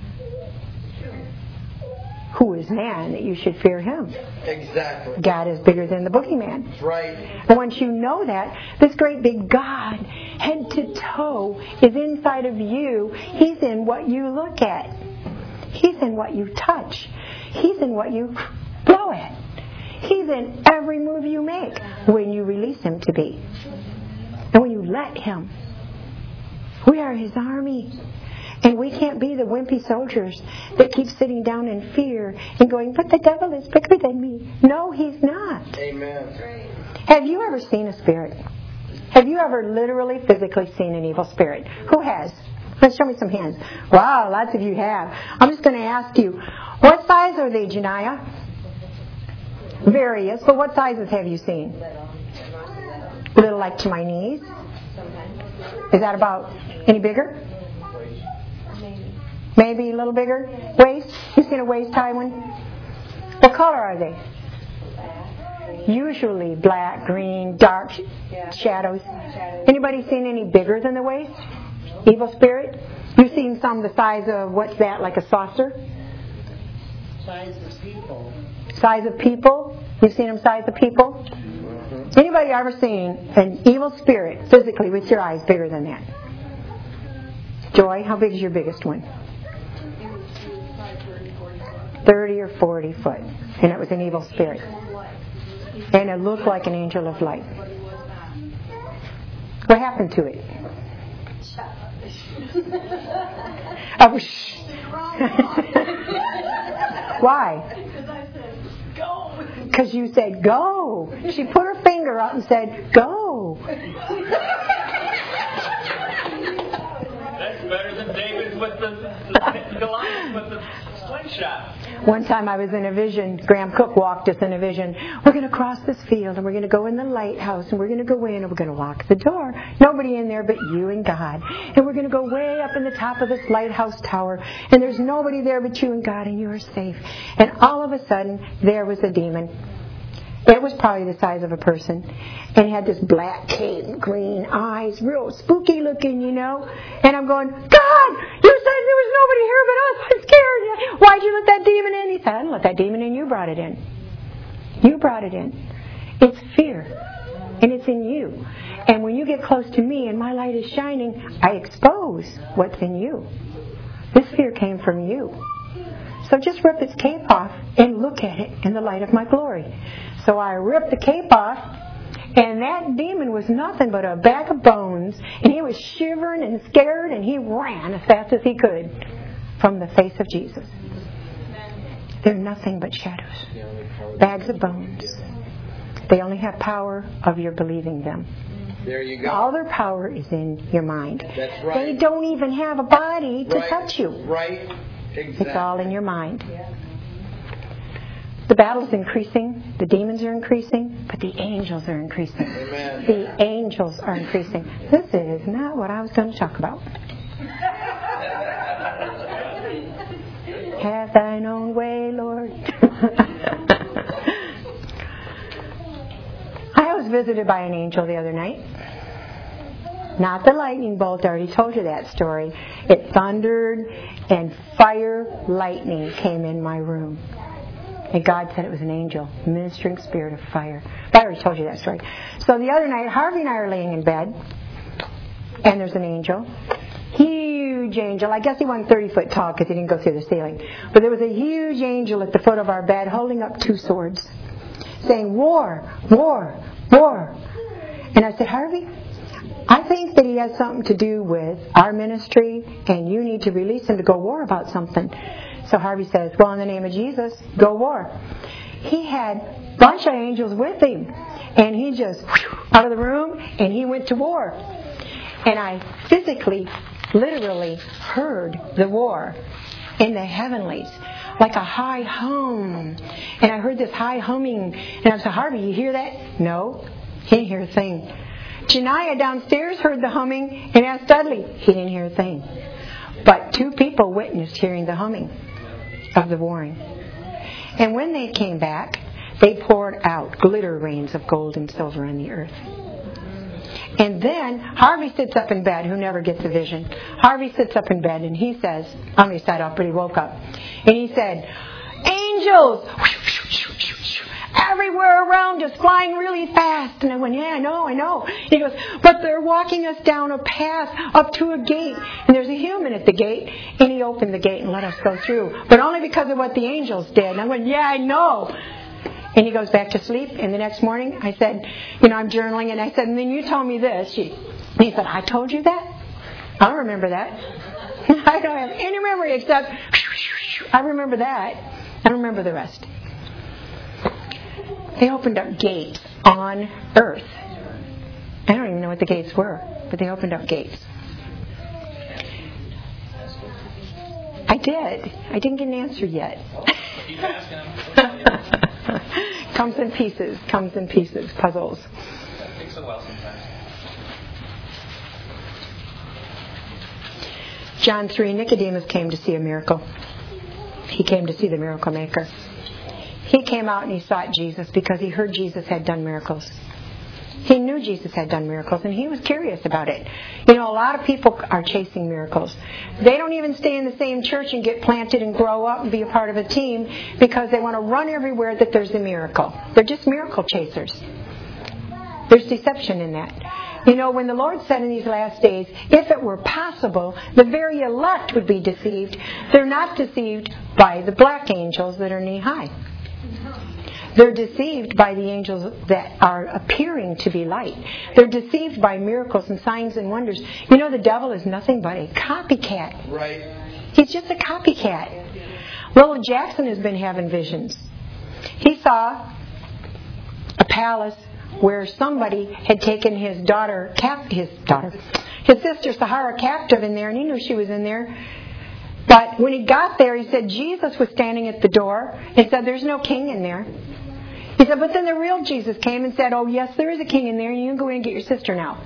who is man that you should fear him? Exactly. God is bigger than the boogeyman. That's right. And once you know that, this great big God, head to toe, is inside of you. He's in what you look at. He's in what you touch. He's in what you blow at. He's in every move you make when you release Him to be. And when you let Him. We are His army. And we can't be the wimpy soldiers that keep sitting down in fear and going, but the devil is bigger than me. No, he's not. Amen. Have you ever seen a spirit? Have you ever literally, physically seen an evil spirit? Who has? Let's show me some hands. Wow, lots of you have. I'm just going to ask you, what size are they, Janiyah? Various, but what sizes have you seen? Little, like to my knees? Is that about any bigger? Maybe a little bigger? Waist? You seen a waist-high one? What color are they? Usually black, green, dark shadows. Anybody seen any bigger than the waist? Evil spirit? You've seen some the size of, what's that, like a saucer? Size of people. Size of people? You've seen them size of people? Anybody ever seen an evil spirit physically with your eyes bigger than that? Joy, how big is your biggest one? 30 or 40 foot. And it was an evil spirit. And it looked like an angel of light. What happened to it? Oh, shh. Why? Because you said, go. She put her finger up and said, go. That's better than David with the Goliath with the One time I was in a vision. Graham Cook walked us in a vision. We're going to cross this field and we're going to go in the lighthouse and we're going to go in and we're going to lock the door. Nobody in there but you and God. And we're going to go way up in the top of this lighthouse tower and there's nobody there but you and God and you are safe. And all of a sudden there was a demon. It was probably the size of a person. And he had this black cape, green eyes, real spooky looking, you know. And I'm going, God, you said there was nobody here but us. I'm scared. Why'd you let that demon in? He said, I didn't let that demon in. You brought it in. You brought it in. It's fear. And it's in you. And when you get close to me and my light is shining, I expose what's in you. This fear came from you. So just rip its cape off and look at it in the light of my glory. So I ripped the cape off, and that demon was nothing but a bag of bones, and he was shivering and scared, and he ran as fast as he could from the face of Jesus. They're nothing but shadows, bags of bones. They only have power of your believing them. There you go. All their power is in your mind. That's right. They don't even have a body to touch you. Right. Exactly. It's all in your mind. The battle's increasing, the demons are increasing, but the angels are increasing. Amen. The angels are increasing. This is not what I was going to talk about. Have thine own way, Lord. I was visited by an angel the other night. Not the lightning bolt, I already told you that story. It thundered and fire, lightning came in my room. And God said it was an angel, ministering spirit of fire. I already told you that story. So the other night, Harvey and I are laying in bed, and there's an angel. Huge angel. I guess he wasn't 30 foot tall because he didn't go through the ceiling. But there was a huge angel at the foot of our bed holding up 2 swords, saying, war, war, war. And I said, Harvey, I think that he has something to do with our ministry, and you need to release him to go war about something. So Harvey says, well, in the name of Jesus, go war. He had a bunch of angels with him, and he just out of the room, and he went to war. And I physically, literally heard the war in the heavenlies, like a high hum. And I heard this high humming, and I said, Harvey, you hear that? No, he didn't hear a thing. Janiah downstairs heard the humming and asked Dudley. He didn't hear a thing. But 2 people witnessed hearing the humming of the warring. And when they came back, they poured out glitter rains of gold and silver on the earth. And then Harvey sits up in bed, who never gets a vision. Harvey sits up in bed and he says, he sat up, but he woke up. And he said, angels! Everywhere around us, flying really fast. And I went, yeah, I know. He goes, but they're walking us down a path up to a gate. And there's a human at the gate. And he opened the gate and let us go through. But only because of what the angels did. And I went, yeah, I know. And he goes back to sleep. And the next morning, I said, I'm journaling. And I said, and then you told me this. And he said, I told you that? I don't remember that. I don't have any memory except I remember that. I don't remember the rest. They opened up gates on earth. I don't even know what the gates were, but they opened up gates. I did. I didn't get an answer yet. Keep asking. Comes in pieces, puzzles. That takes a while sometimes. John 3, Nicodemus came to see a miracle. He came to see the miracle maker. He came out and he sought Jesus because he heard Jesus had done miracles. He knew Jesus had done miracles, and he was curious about it. A lot of people are chasing miracles. They don't even stay in the same church and get planted and grow up and be a part of a team because they want to run everywhere that there's a miracle. They're just miracle chasers. There's deception in that. When the Lord said in these last days, if it were possible, the very elect would be deceived. They're not deceived by the black angels that are knee high. They're deceived by the angels that are appearing to be light. They're deceived by miracles and signs and wonders. The devil is nothing but a copycat. Right. He's just a copycat. Little Jackson has been having visions. He saw a palace where somebody had taken his sister Sahara captive in there, and he knew she was in there. But when he got there, he said Jesus was standing at the door and said, there's no king in there. He said, but then the real Jesus came and said, oh, yes, there is a king in there, and you can go in and get your sister now.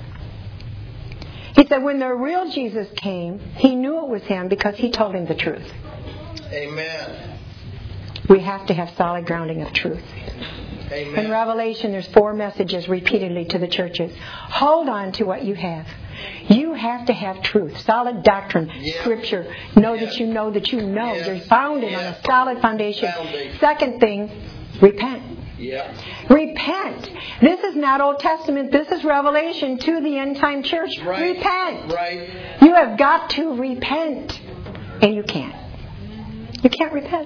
He said, when the real Jesus came, he knew it was him because he told him the truth. Amen. We have to have solid grounding of truth. Amen. In Revelation, there's 4 messages repeatedly to the churches. Hold on to what you have. You have to have truth, solid doctrine, Scripture. Know that you know that you know. You're founded on a solid foundation. Second thing, repent. Yeah. Repent. This is not Old Testament. This is Revelation to the end time church. Right. Repent. Right. You have got to repent. And you can't. You can't repent.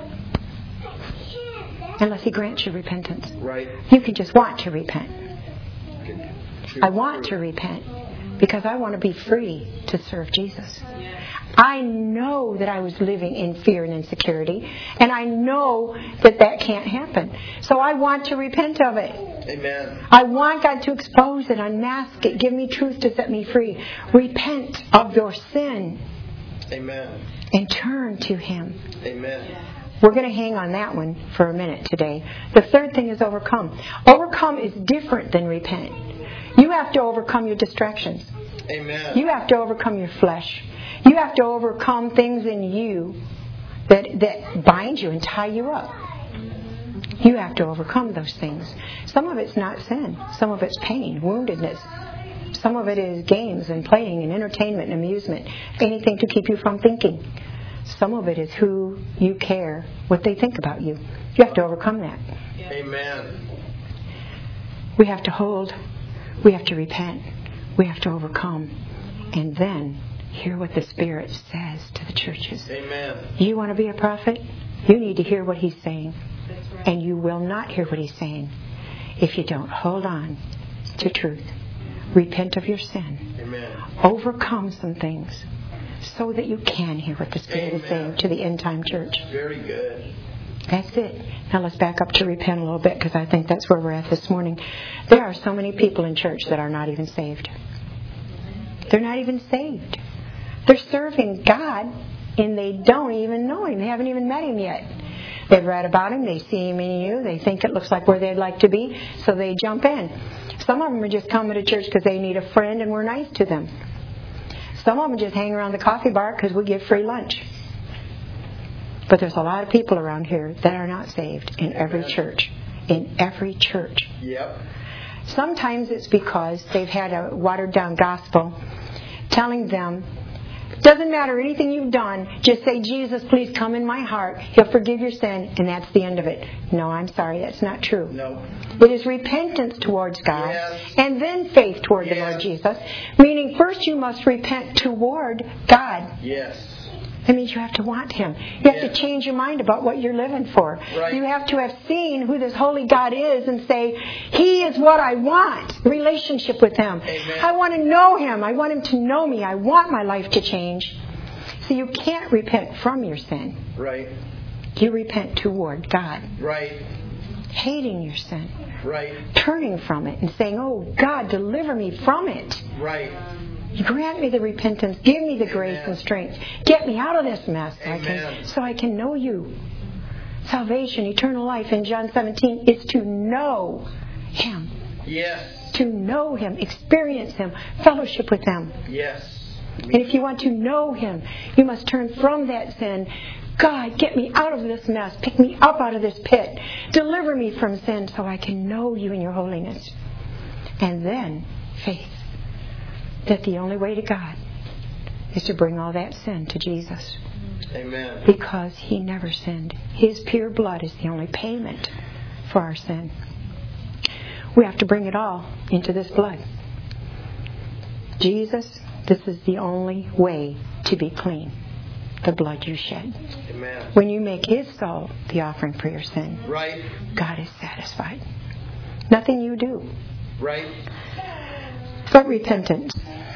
Unless he grants you repentance. Right. You can just want to repent. I want to repent because I want to be free to serve Jesus. I know that I was living in fear and insecurity, and I know that that can't happen. So I want to repent of it. Amen. I want God to expose it, unmask it, give me truth to set me free. Repent of your sin. Amen. And turn to Him. Amen. We're going to hang on that one for a minute today. The third thing is overcome. Overcome is different than repent. You have to overcome your distractions. Amen. You have to overcome your flesh. You have to overcome things in you that bind you and tie you up. You have to overcome those things. Some of it's not sin. Some of it's pain, woundedness. Some of it is games and playing and entertainment and amusement. Anything to keep you from thinking. Some of it is who you care, what they think about you. You have to overcome that. Amen. We have to hold. We have to repent. We have to overcome. And then hear what the Spirit says to the churches. Amen. You want to be a prophet? You need to hear what He's saying. And you will not hear what He's saying if you don't hold on to truth. Repent of your sin. Amen. Overcome some things so that you can hear what the Spirit is saying to the end time church. Very good. That's it. Now let's back up to repent a little bit because I think that's where we're at this morning. There are so many people in church that are not even saved. They're not even saved. They're serving God and they don't even know Him. They haven't even met Him yet. They've read about Him. They see Him in you. They think it looks like where they'd like to be, so they jump in. Some of them are just coming to church because they need a friend and we're nice to them. Some of them just hang around the coffee bar because we give free lunch. But there's a lot of people around here that are not saved in every church. In every church. Yep. Sometimes it's because they've had a watered down gospel telling them, doesn't matter anything you've done, just say, Jesus, please come in my heart. He'll forgive your sin, and that's the end of it. No, I'm sorry, that's not true. No. It is repentance towards God, Yes. and then faith toward the Yes. Lord Jesus. Meaning first you must repent toward God. Yes. That means you have to want Him. You have Yes. to change your mind about what you're living for. Right. You have to have seen who this holy God is and say, He is what I want. Relationship with Him. Amen. I want to know Him. I want Him to know me. I want my life to change. So you can't repent from your sin. Right. You repent toward God. Right. Hating your sin. Right. Turning from it and saying, oh, God, deliver me from it. Right. Grant me the repentance. Give me the grace and strength. Get me out of this mess Amen. so I can know you. Salvation, eternal life in John 17 is to know Him. Yes. To know Him, experience Him, fellowship with Him. Yes. And if you want to know Him, you must turn from that sin. God, get me out of this mess. Pick me up out of this pit. Deliver me from sin so I can know you in your holiness. And then faith. That the only way to God is to bring all that sin to Jesus. Amen. Because He never sinned. His pure blood is the only payment for our sin. We have to bring it all into this blood. Jesus, this is the only way to be clean. The blood you shed. Amen. When you make His soul the offering for your sin, Right. God is satisfied. Nothing you do. Right. But repentance.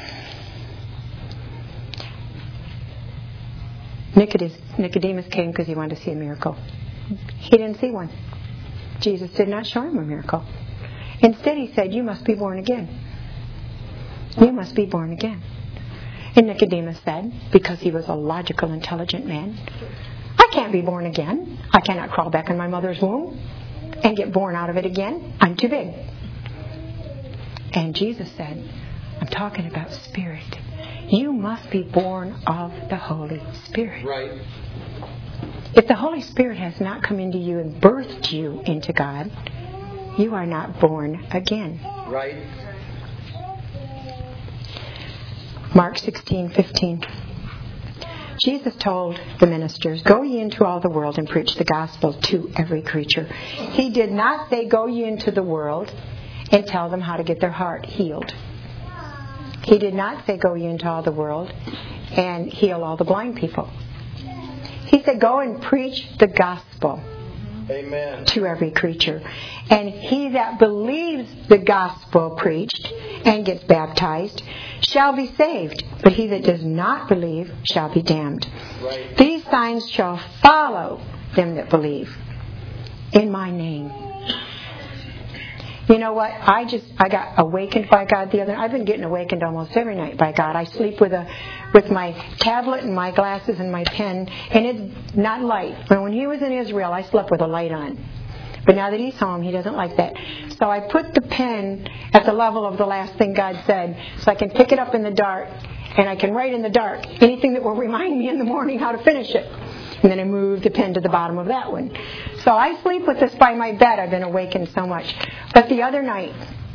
Nicodemus came because he wanted to see a miracle. He didn't see one. Jesus did not show him a miracle. Instead, He said, you must be born again. You must be born again. And Nicodemus said, because he was a logical, intelligent man, I can't be born again. I cannot crawl back in my mother's womb and get born out of it again. I'm too big. And Jesus said, I'm talking about spirit. You must be born of the Holy Spirit. Right. If the Holy Spirit has not come into you and birthed you into God, you are not born again. Right. Mark 16:15. Jesus told the ministers, go ye into all the world and preach the gospel to every creature. He did not say, go ye into the world and tell them how to get their heart healed. He did not say, go ye into all the world and heal all the blind people. He said, go and preach the gospel. Amen. To every creature. And he that believes the gospel preached and gets baptized shall be saved, but he that does not believe shall be damned. Right. These signs shall follow them that believe in my name. You know what? I got awakened by God the other night. I've been getting awakened almost every night by God. I sleep with my tablet and my glasses and my pen, and it's not light. But when he was in Israel, I slept with a light on. But now that he's home, he doesn't like that. So I put the pen at the level of the last thing God said, so I can pick it up in the dark, and I can write in the dark anything that will remind me in the morning how to finish it. And then I move the pen to the bottom of that one. So I sleep with this by my bed. I've been awakened so much. But the other night,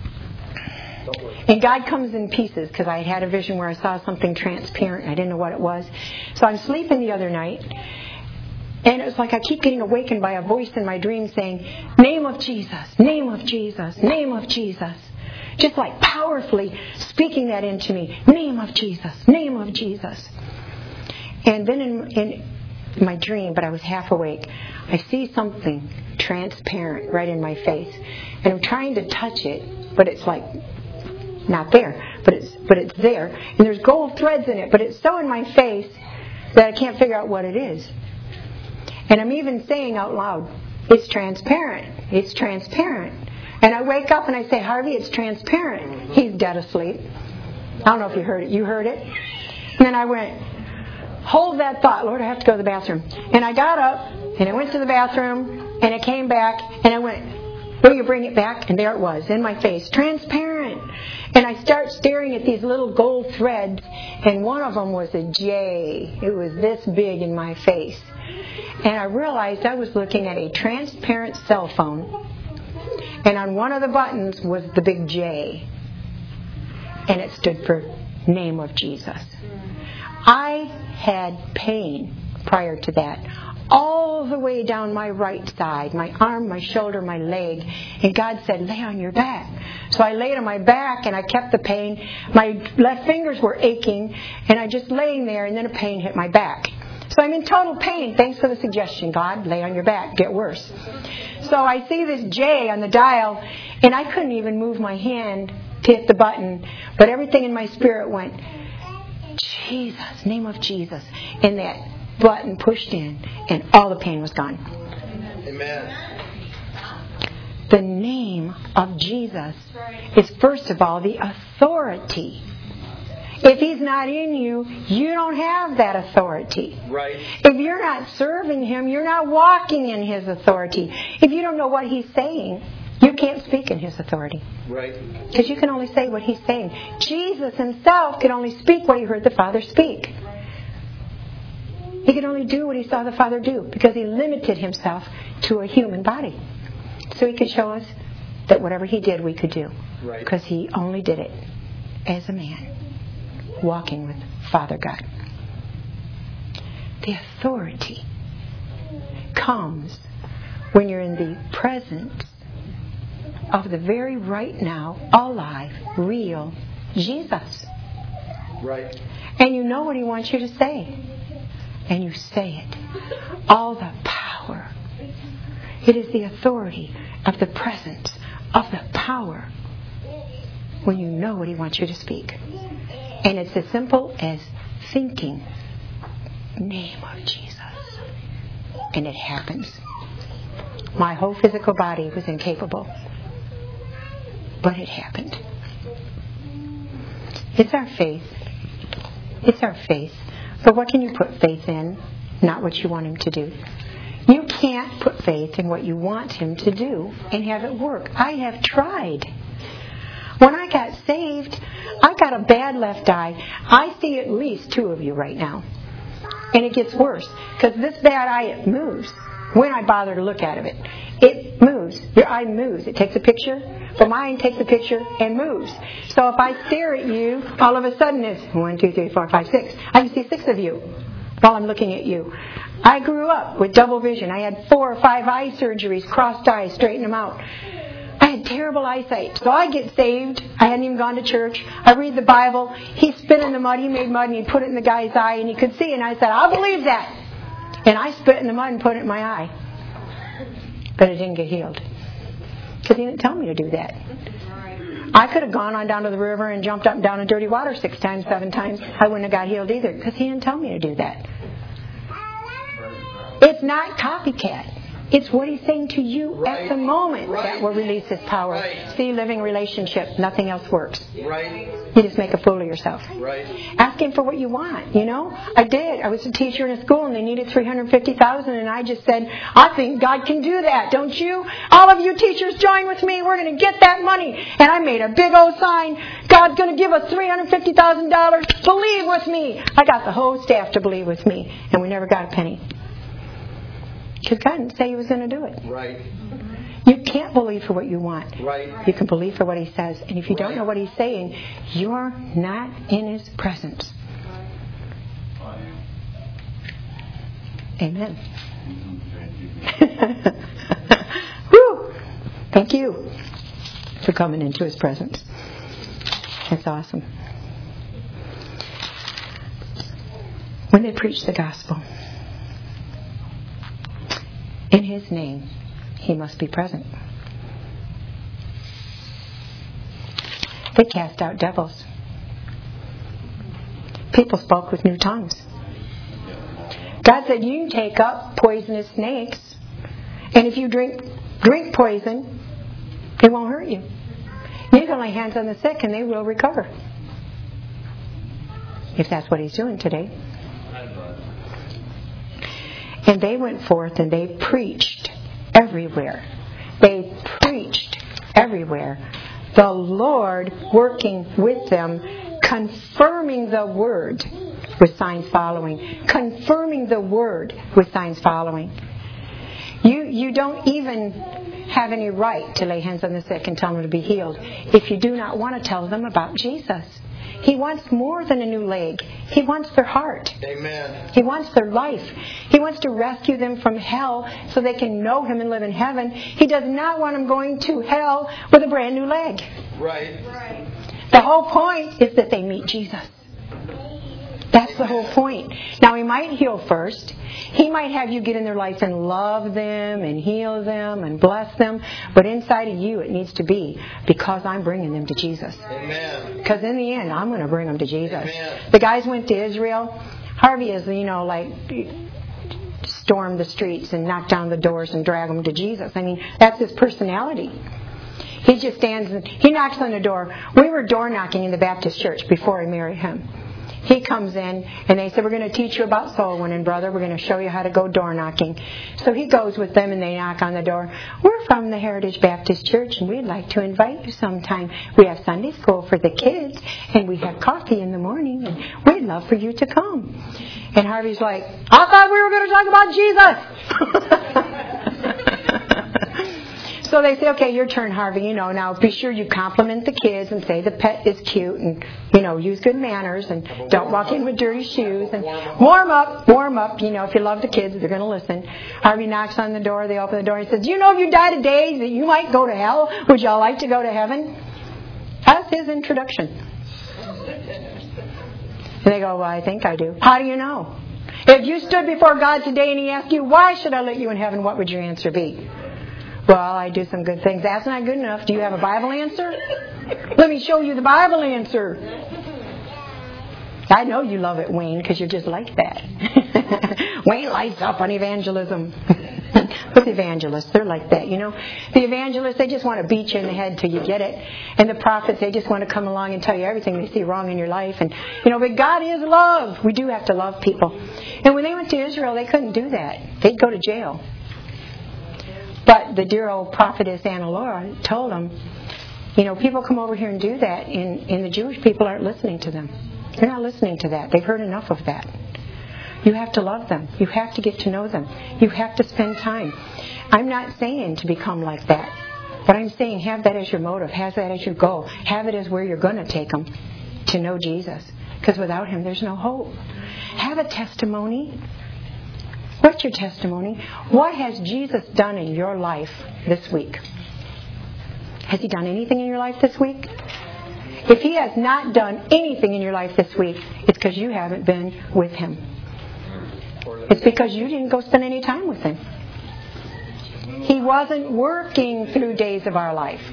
and God comes in pieces, because I had a vision where I saw something transparent and I didn't know what it was. So I'm sleeping the other night, and it was like I keep getting awakened by a voice in my dream saying, name of Jesus, name of Jesus, name of Jesus. Just like powerfully speaking that into me. Name of Jesus, name of Jesus. And then in my dream, but I was half awake, I see something transparent right in my face, and I'm trying to touch it, but it's like not there, but it's there, and there's gold threads in it, but it's so in my face that I can't figure out what it is. And I'm even saying out loud, it's transparent, it's transparent. And I wake up and I say, Harvey, it's transparent. He's dead asleep. I don't know if you heard it. You heard it? And then I went, hold that thought, Lord, I have to go to the bathroom. And I got up, and I went to the bathroom, and I came back, and I went, will you bring it back? And there it was, in my face, transparent. And I start staring at these little gold threads, and one of them was a J. It was this big in my face. And I realized I was looking at a transparent cell phone, and on one of the buttons was the big J, and it stood for Name of Jesus. I had pain prior to that, all the way down my right side, my arm, my shoulder, my leg. And God said, lay on your back. So I laid on my back, and I kept the pain. My left fingers were aching, and I just laying there, and then a pain hit my back. So I'm in total pain. Thanks for the suggestion, God. Lay on your back. Get worse. So I see this J on the dial, and I couldn't even move my hand to hit the button. But everything in my spirit went, Jesus, name of Jesus. And that button pushed in, and all the pain was gone. Amen. The name of Jesus is, first of all, the authority. If he's not in you, you don't have that authority. Right. If you're not serving him, you're not walking in his authority. If you don't know what he's saying, you can't speak in his authority. Right. Because you can only say what he's saying. Jesus himself could only speak what he heard the Father speak. He could only do what he saw the Father do, because he limited himself to a human body. So he could show us that whatever he did, we could do. Right. Because he only did it as a man, walking with Father God. The authority comes when you're in the presence of the very right now, alive, real Jesus. Right. And you know what he wants you to say. And you say it. All the power. It is the authority of the presence of the power when you know what he wants you to speak. And it's as simple as thinking, name of Jesus. And it happens. My whole physical body was incapable. But it happened. It's our faith It's our faith. But what can you put faith in? Not what you want Him to do. You can't put faith in what you want Him to do and have it work. I have tried. When I got saved, I got a bad left eye. I see at least 2 of you right now. And it gets worse. Because this bad eye, it moves. When I bother to look at it, it moves. Your eye moves. It takes a picture, but mine takes a picture and moves. So if I stare at you, all of a sudden it's 1, 2, 3, 4, 5, 6. I can see 6 of you while I'm looking at you. I grew up with double vision. I had 4 or 5 eye surgeries, crossed eyes, straightened them out. I had terrible eyesight. So I get saved. I hadn't even gone to church. I read the Bible. He spit in the mud. He made mud and he put it in the guy's eye and he could see. And I said, I believe that. And I spit in the mud and put it in my eye. But it didn't get healed. Because he didn't tell me to do that. I could have gone on down to the river and jumped up and down in dirty water 6 times, 7 times. I wouldn't have got healed either. Because he didn't tell me to do that. It's not copycat. It's what He's saying to you at the moment that will release His power. See, living relationship, nothing else works. You just make a fool of yourself. Ask Him for what you want, you know. I did. I was a teacher in a school and they needed $350,000 and I just said, I think God can do that, don't you? All of you teachers join with me. We're going to get that money. And I made a big old sign. God's going to give us $350,000. Believe with me. I got the whole staff to believe with me. And we never got a penny. Because God didn't say He was going to do it. You can't believe for what you want. You can believe for what He says. And if you don't know what He's saying, you're not in His presence. Amen. Woo! Thank you for coming into His presence. That's awesome. When they preach the gospel, in His name, He must be present. They cast out devils. People spoke with new tongues. God said, you can take up poisonous snakes, and if you drink poison, it won't hurt you. You can lay hands on the sick, and they will recover. If that's what He's doing today. And they went forth and they preached everywhere. They preached everywhere. The Lord working with them, confirming the word with signs following. Confirming the word with signs following. You don't even have any right to lay hands on the sick and tell them to be healed if you do not want to tell them about Jesus. He wants more than a new leg. He wants their heart. Amen. He wants their life. He wants to rescue them from hell so they can know Him and live in heaven. He does not want them going to hell with a brand new leg. Right. The whole point is that they meet Jesus. That's the whole point. Now, He might heal first. He might have you get in their life and love them and heal them and bless them. But inside of you, it needs to be because I'm bringing them to Jesus. Amen. Because in the end, I'm going to bring them to Jesus. Amen. The guys went to Israel. Harvey is, like storm the streets and knock down the doors and drag them to Jesus. I mean, that's his personality. He just stands and he knocks on the door. We were door knocking in the Baptist church before I married him. He comes in and they said, we're going to teach you about soul winning, brother. We're going to show you how to go door knocking. So he goes with them and they knock on the door. We're from the Heritage Baptist Church and we'd like to invite you sometime. We have Sunday school for the kids and we have coffee in the morning and we'd love for you to come. And Harvey's like, I thought we were going to talk about Jesus. So they say, okay, your turn, Harvey. Now be sure you compliment the kids and say the pet is cute and, use good manners and don't walk in with dirty shoes and warm up. If you love the kids, they're going to listen. Harvey knocks on the door. They open the door and says, do you know if you die today that you might go to hell? Would y'all like to go to heaven? That's his introduction. And they go, well, I think I do. How do you know? If you stood before God today and He asked you, why should I let you in heaven? What would your answer be? Well, I do some good things. That's not good enough. Do you have a Bible answer? Let me show you the Bible answer. I know you love it, Wayne, because you're just like that. Wayne lights up on evangelism. with evangelists. They're like that, you know. The evangelists, they just want to beat you in the head till you get it. And the prophets, they just want to come along and tell you everything they see wrong in your life. And, you know, but God is love. We do have to love people. And when they went to Israel, they couldn't do that. They'd go to jail. But the dear old prophetess Anna Laura told them, you know, people come over here and do that, and the Jewish people aren't listening to them. They're not listening to that. They've heard enough of that. You have to love them. You have to get to know them. You have to spend time. I'm not saying to become like that. But I'm saying have that as your motive. Have that as your goal. Have it as where you're going to take them to know Jesus. Because without Him, there's no hope. Have a testimony. What's your testimony? What has Jesus done in your life this week? Has He done anything in your life this week? If He has not done anything in your life this week, it's because you haven't been with Him. It's because you didn't go spend any time with Him. He wasn't working through days of our life.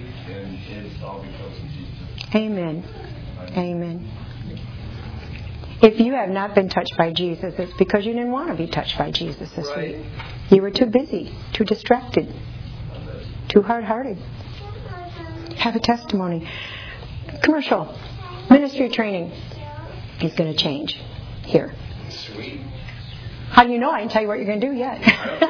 Amen. Amen. If you have not been touched by Jesus, it's because you didn't want to be touched by Jesus this week. You were too busy, too distracted, too hard-hearted. Have a testimony. Commercial. Ministry training is going to change here. Sweet. How do you know? I didn't tell you what you're going to do yet.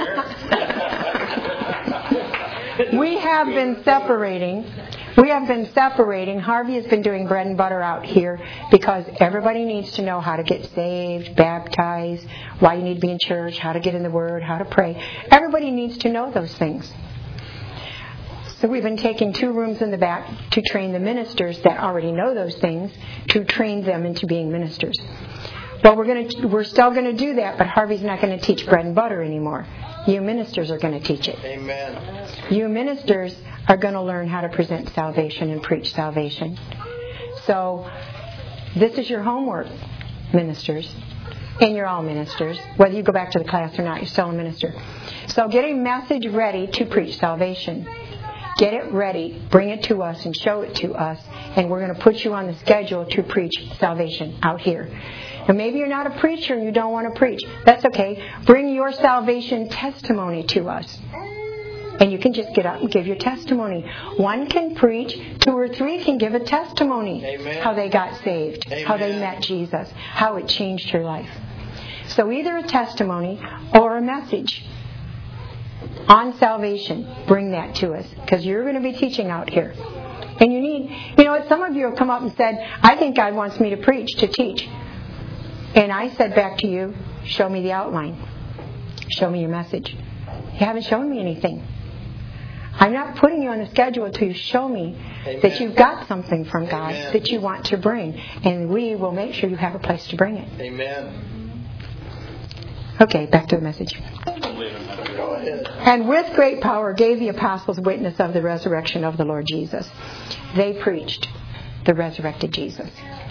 We have been separating. Harvey has been doing bread and butter out here because everybody needs to know how to get saved, baptized, why you need to be in church, how to get in the Word, how to pray. Everybody needs to know those things. So we've been taking 2 rooms in the back to train the ministers that already know those things, to train them into being ministers. Well, we're still going to do that, but Harvey's not going to teach bread and butter anymore. You ministers are going to teach it. Amen. You ministers are going to learn how to present salvation and preach salvation. So this is your homework, ministers. And you're all ministers. Whether you go back to the class or not, you're still a minister. So get a message ready to preach salvation. Get it ready, bring it to us and show it to us, and we're going to put you on the schedule to preach salvation out here. And maybe you're not a preacher and you don't want to preach. That's okay. Bring your salvation testimony to us. And you can just get up and give your testimony. 1 can preach, 2 or 3 can give a testimony. Amen. How they got saved, Amen. How they met Jesus, how it changed your life. So either a testimony or a message on salvation, bring that to us, because you're going to be teaching out here. And you know what, some of you have come up and said, I think God wants me to preach, to teach. And I said back to you, show me the outline. Show me your message. You haven't shown me anything. I'm not putting you on the schedule until you show me that you've got something from God that you want to bring. And we will make sure you have a place to bring it. Amen. Okay, back to the message. Go ahead. And with great power gave the apostles witness of the resurrection of the Lord Jesus. They preached the resurrected Jesus.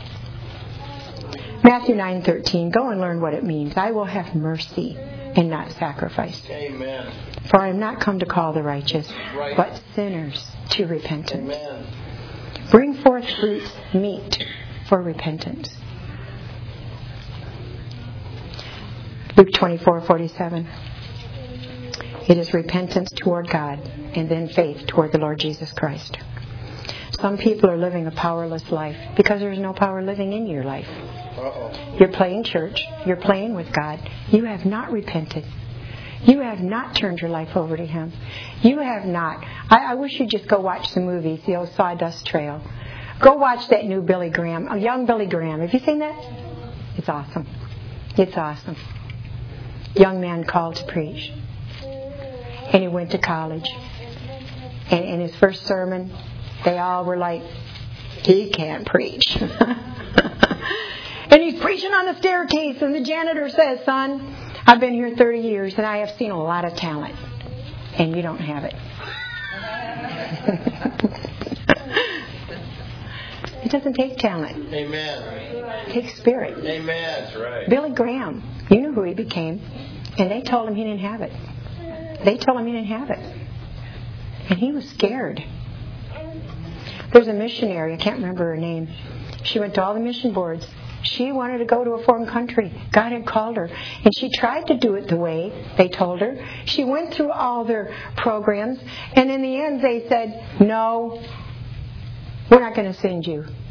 Matthew 9:13. Go and learn what it means. I will have mercy and not sacrifice. Amen. For I am not come to call the righteous, but sinners to repentance. Amen. Bring forth fruits meet for repentance. Luke 24:47. It is repentance toward God and then faith toward the Lord Jesus Christ. Some people are living a powerless life because there's no power living in your life. You're playing church. You're playing with God. You have not repented. You have not turned your life over to Him. You have not. I wish you'd just go watch the movies, the old Sawdust Trail. Go watch that new Billy Graham, a young Billy Graham. Have you seen that? It's awesome. It's awesome. Young man called to preach. And he went to college. And in his first sermon, they all were like, he can't preach. And he's preaching on the staircase, and the janitor says, son, I've been here 30 years, and I have seen a lot of talent, and you don't have it. It doesn't take talent. Amen. It takes spirit. Amen. That's right. Billy Graham, you knew who he became, and they told him he didn't have it. They told him he didn't have it. And he was scared. There's a missionary, I can't remember her name. She went to all the mission boards She wanted to go to a foreign country. God had called her. And she tried to do it the way they told her. She went through all their programs. And in the end, they said, no, we're not going to send you.